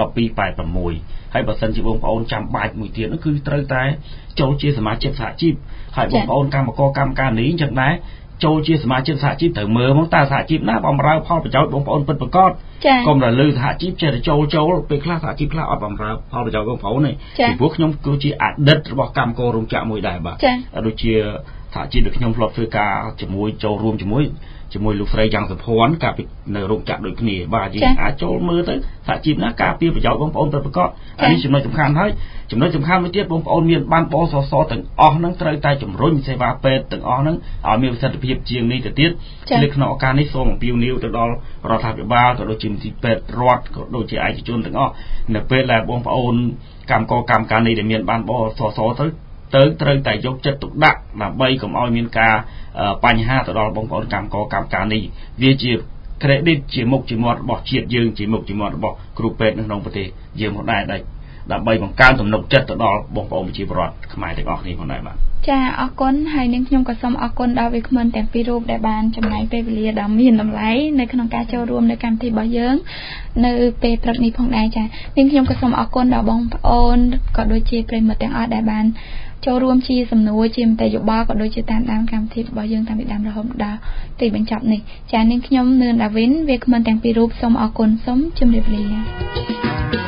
1286ហើយបើសិនជាបងប្អូនចាំបាច់មួយទៀតនោះគឺត្រូវតែចូលជាសមាជិកសហជីពហើយបងប្អូនកម្មករកម្មការនេះអញ្ចឹងដែរចូលជាសមាជិកសហជីពត្រូវមើលមកតើសហជីពណាបម្រើផលប្រយោជន៍បងប្អូនពិតប្រាកដកុំរលឺសហជីពចេះតែចូលពេលខ្លះសហជីពខ្លះអត់បម្រើផលប្រយោជន៍បងប្អូនទេពីព្រោះខ្ញុំគឺជាអតីតរបស់កម្មកររោងចក្រមួយដែរបាទដូចជាសហជីពដែលខ្ញុំធ្លាប់ធ្វើការជាមួយចូលរួមជាមួយលោកស្រីយ៉ាងសុភ័ណ្ឌកាលពីនៅរោងចក្រដូចគ្នាបាទយើងអាចចូលមើលទៅសហជីពណាការពារប្រយោជន៍បងប្អូនពិតប្រាកដអានេះចំណុចសំខាន់ហើយចំណុចសំខាន់មួយទៀតបងប្អូនមានបានបសសទាំងអស់ហ្នឹងត្រូវតែជំរុញសេវាពេទ្យទាំងអស់ហ្នឹងឲ្យមានប្រសិទ្ធភាពជាងនេះទៅទៀតនៅក្នុងឱកាសនេះសូមអំពាវនាវទៅដល់រដ្ឋាភិបាលក៏ដូចជាមន្ទីរពេទ្យរដ្ឋក៏ដូចជាឯកជនទាំងអស់នៅពេលដែលបងប្អូនកម្មករកម្មការនេះដែលមានបានបសសទៅត្រូវតែយកចិត្តទុកដាក់ដើម្បីកុំឲ្យមានការបញ្ហាទៅដល់បងប្អូនកម្មករកម្មការនេះវាជា credit ជាមុខជាមាត់របស់ជាតិយើងជាមុខជាមាត់របស់គ្រូពេទ្យនៅក្នុងប្រទេសយើងផងដែរដើម្បីបង្កើនទំនុកចិត្តទៅដល់បងប្អូនប្រជាពលរដ្ឋខ្មែរទាំងអស់គ្នាផងដែរបាទចាអរគុណហើយនាងខ្ញុំក៏សូមអរគុណដល់វាគ្មិនទាំងពីររូបដែលបានចំណាយពេលវេលាដ៏មានតម្លៃនៅក្នុងការចូលរួមនៅកម្មវិធីរបស់យើងនៅពេលព្រឹកនេះផងដែរចានាងខ្ញុំក៏សូមអរគុណដល់បងប្អូនក៏ដូចជាប្រិយមិត្តទាំងអស់ដែលបានចូលរួមជាសំណួរជាមតិយោបល់ក៏ដូចជាតាមដានកម្មវិធីរបស់យើងតាំងពីដើមរហូតដល់ទីបញ្ចប់នេះចានាងខ្ញុំនឿនដាវីនវាគ្មិនទាំងពីររូបសូមអរគុណសូមជម្រាបលា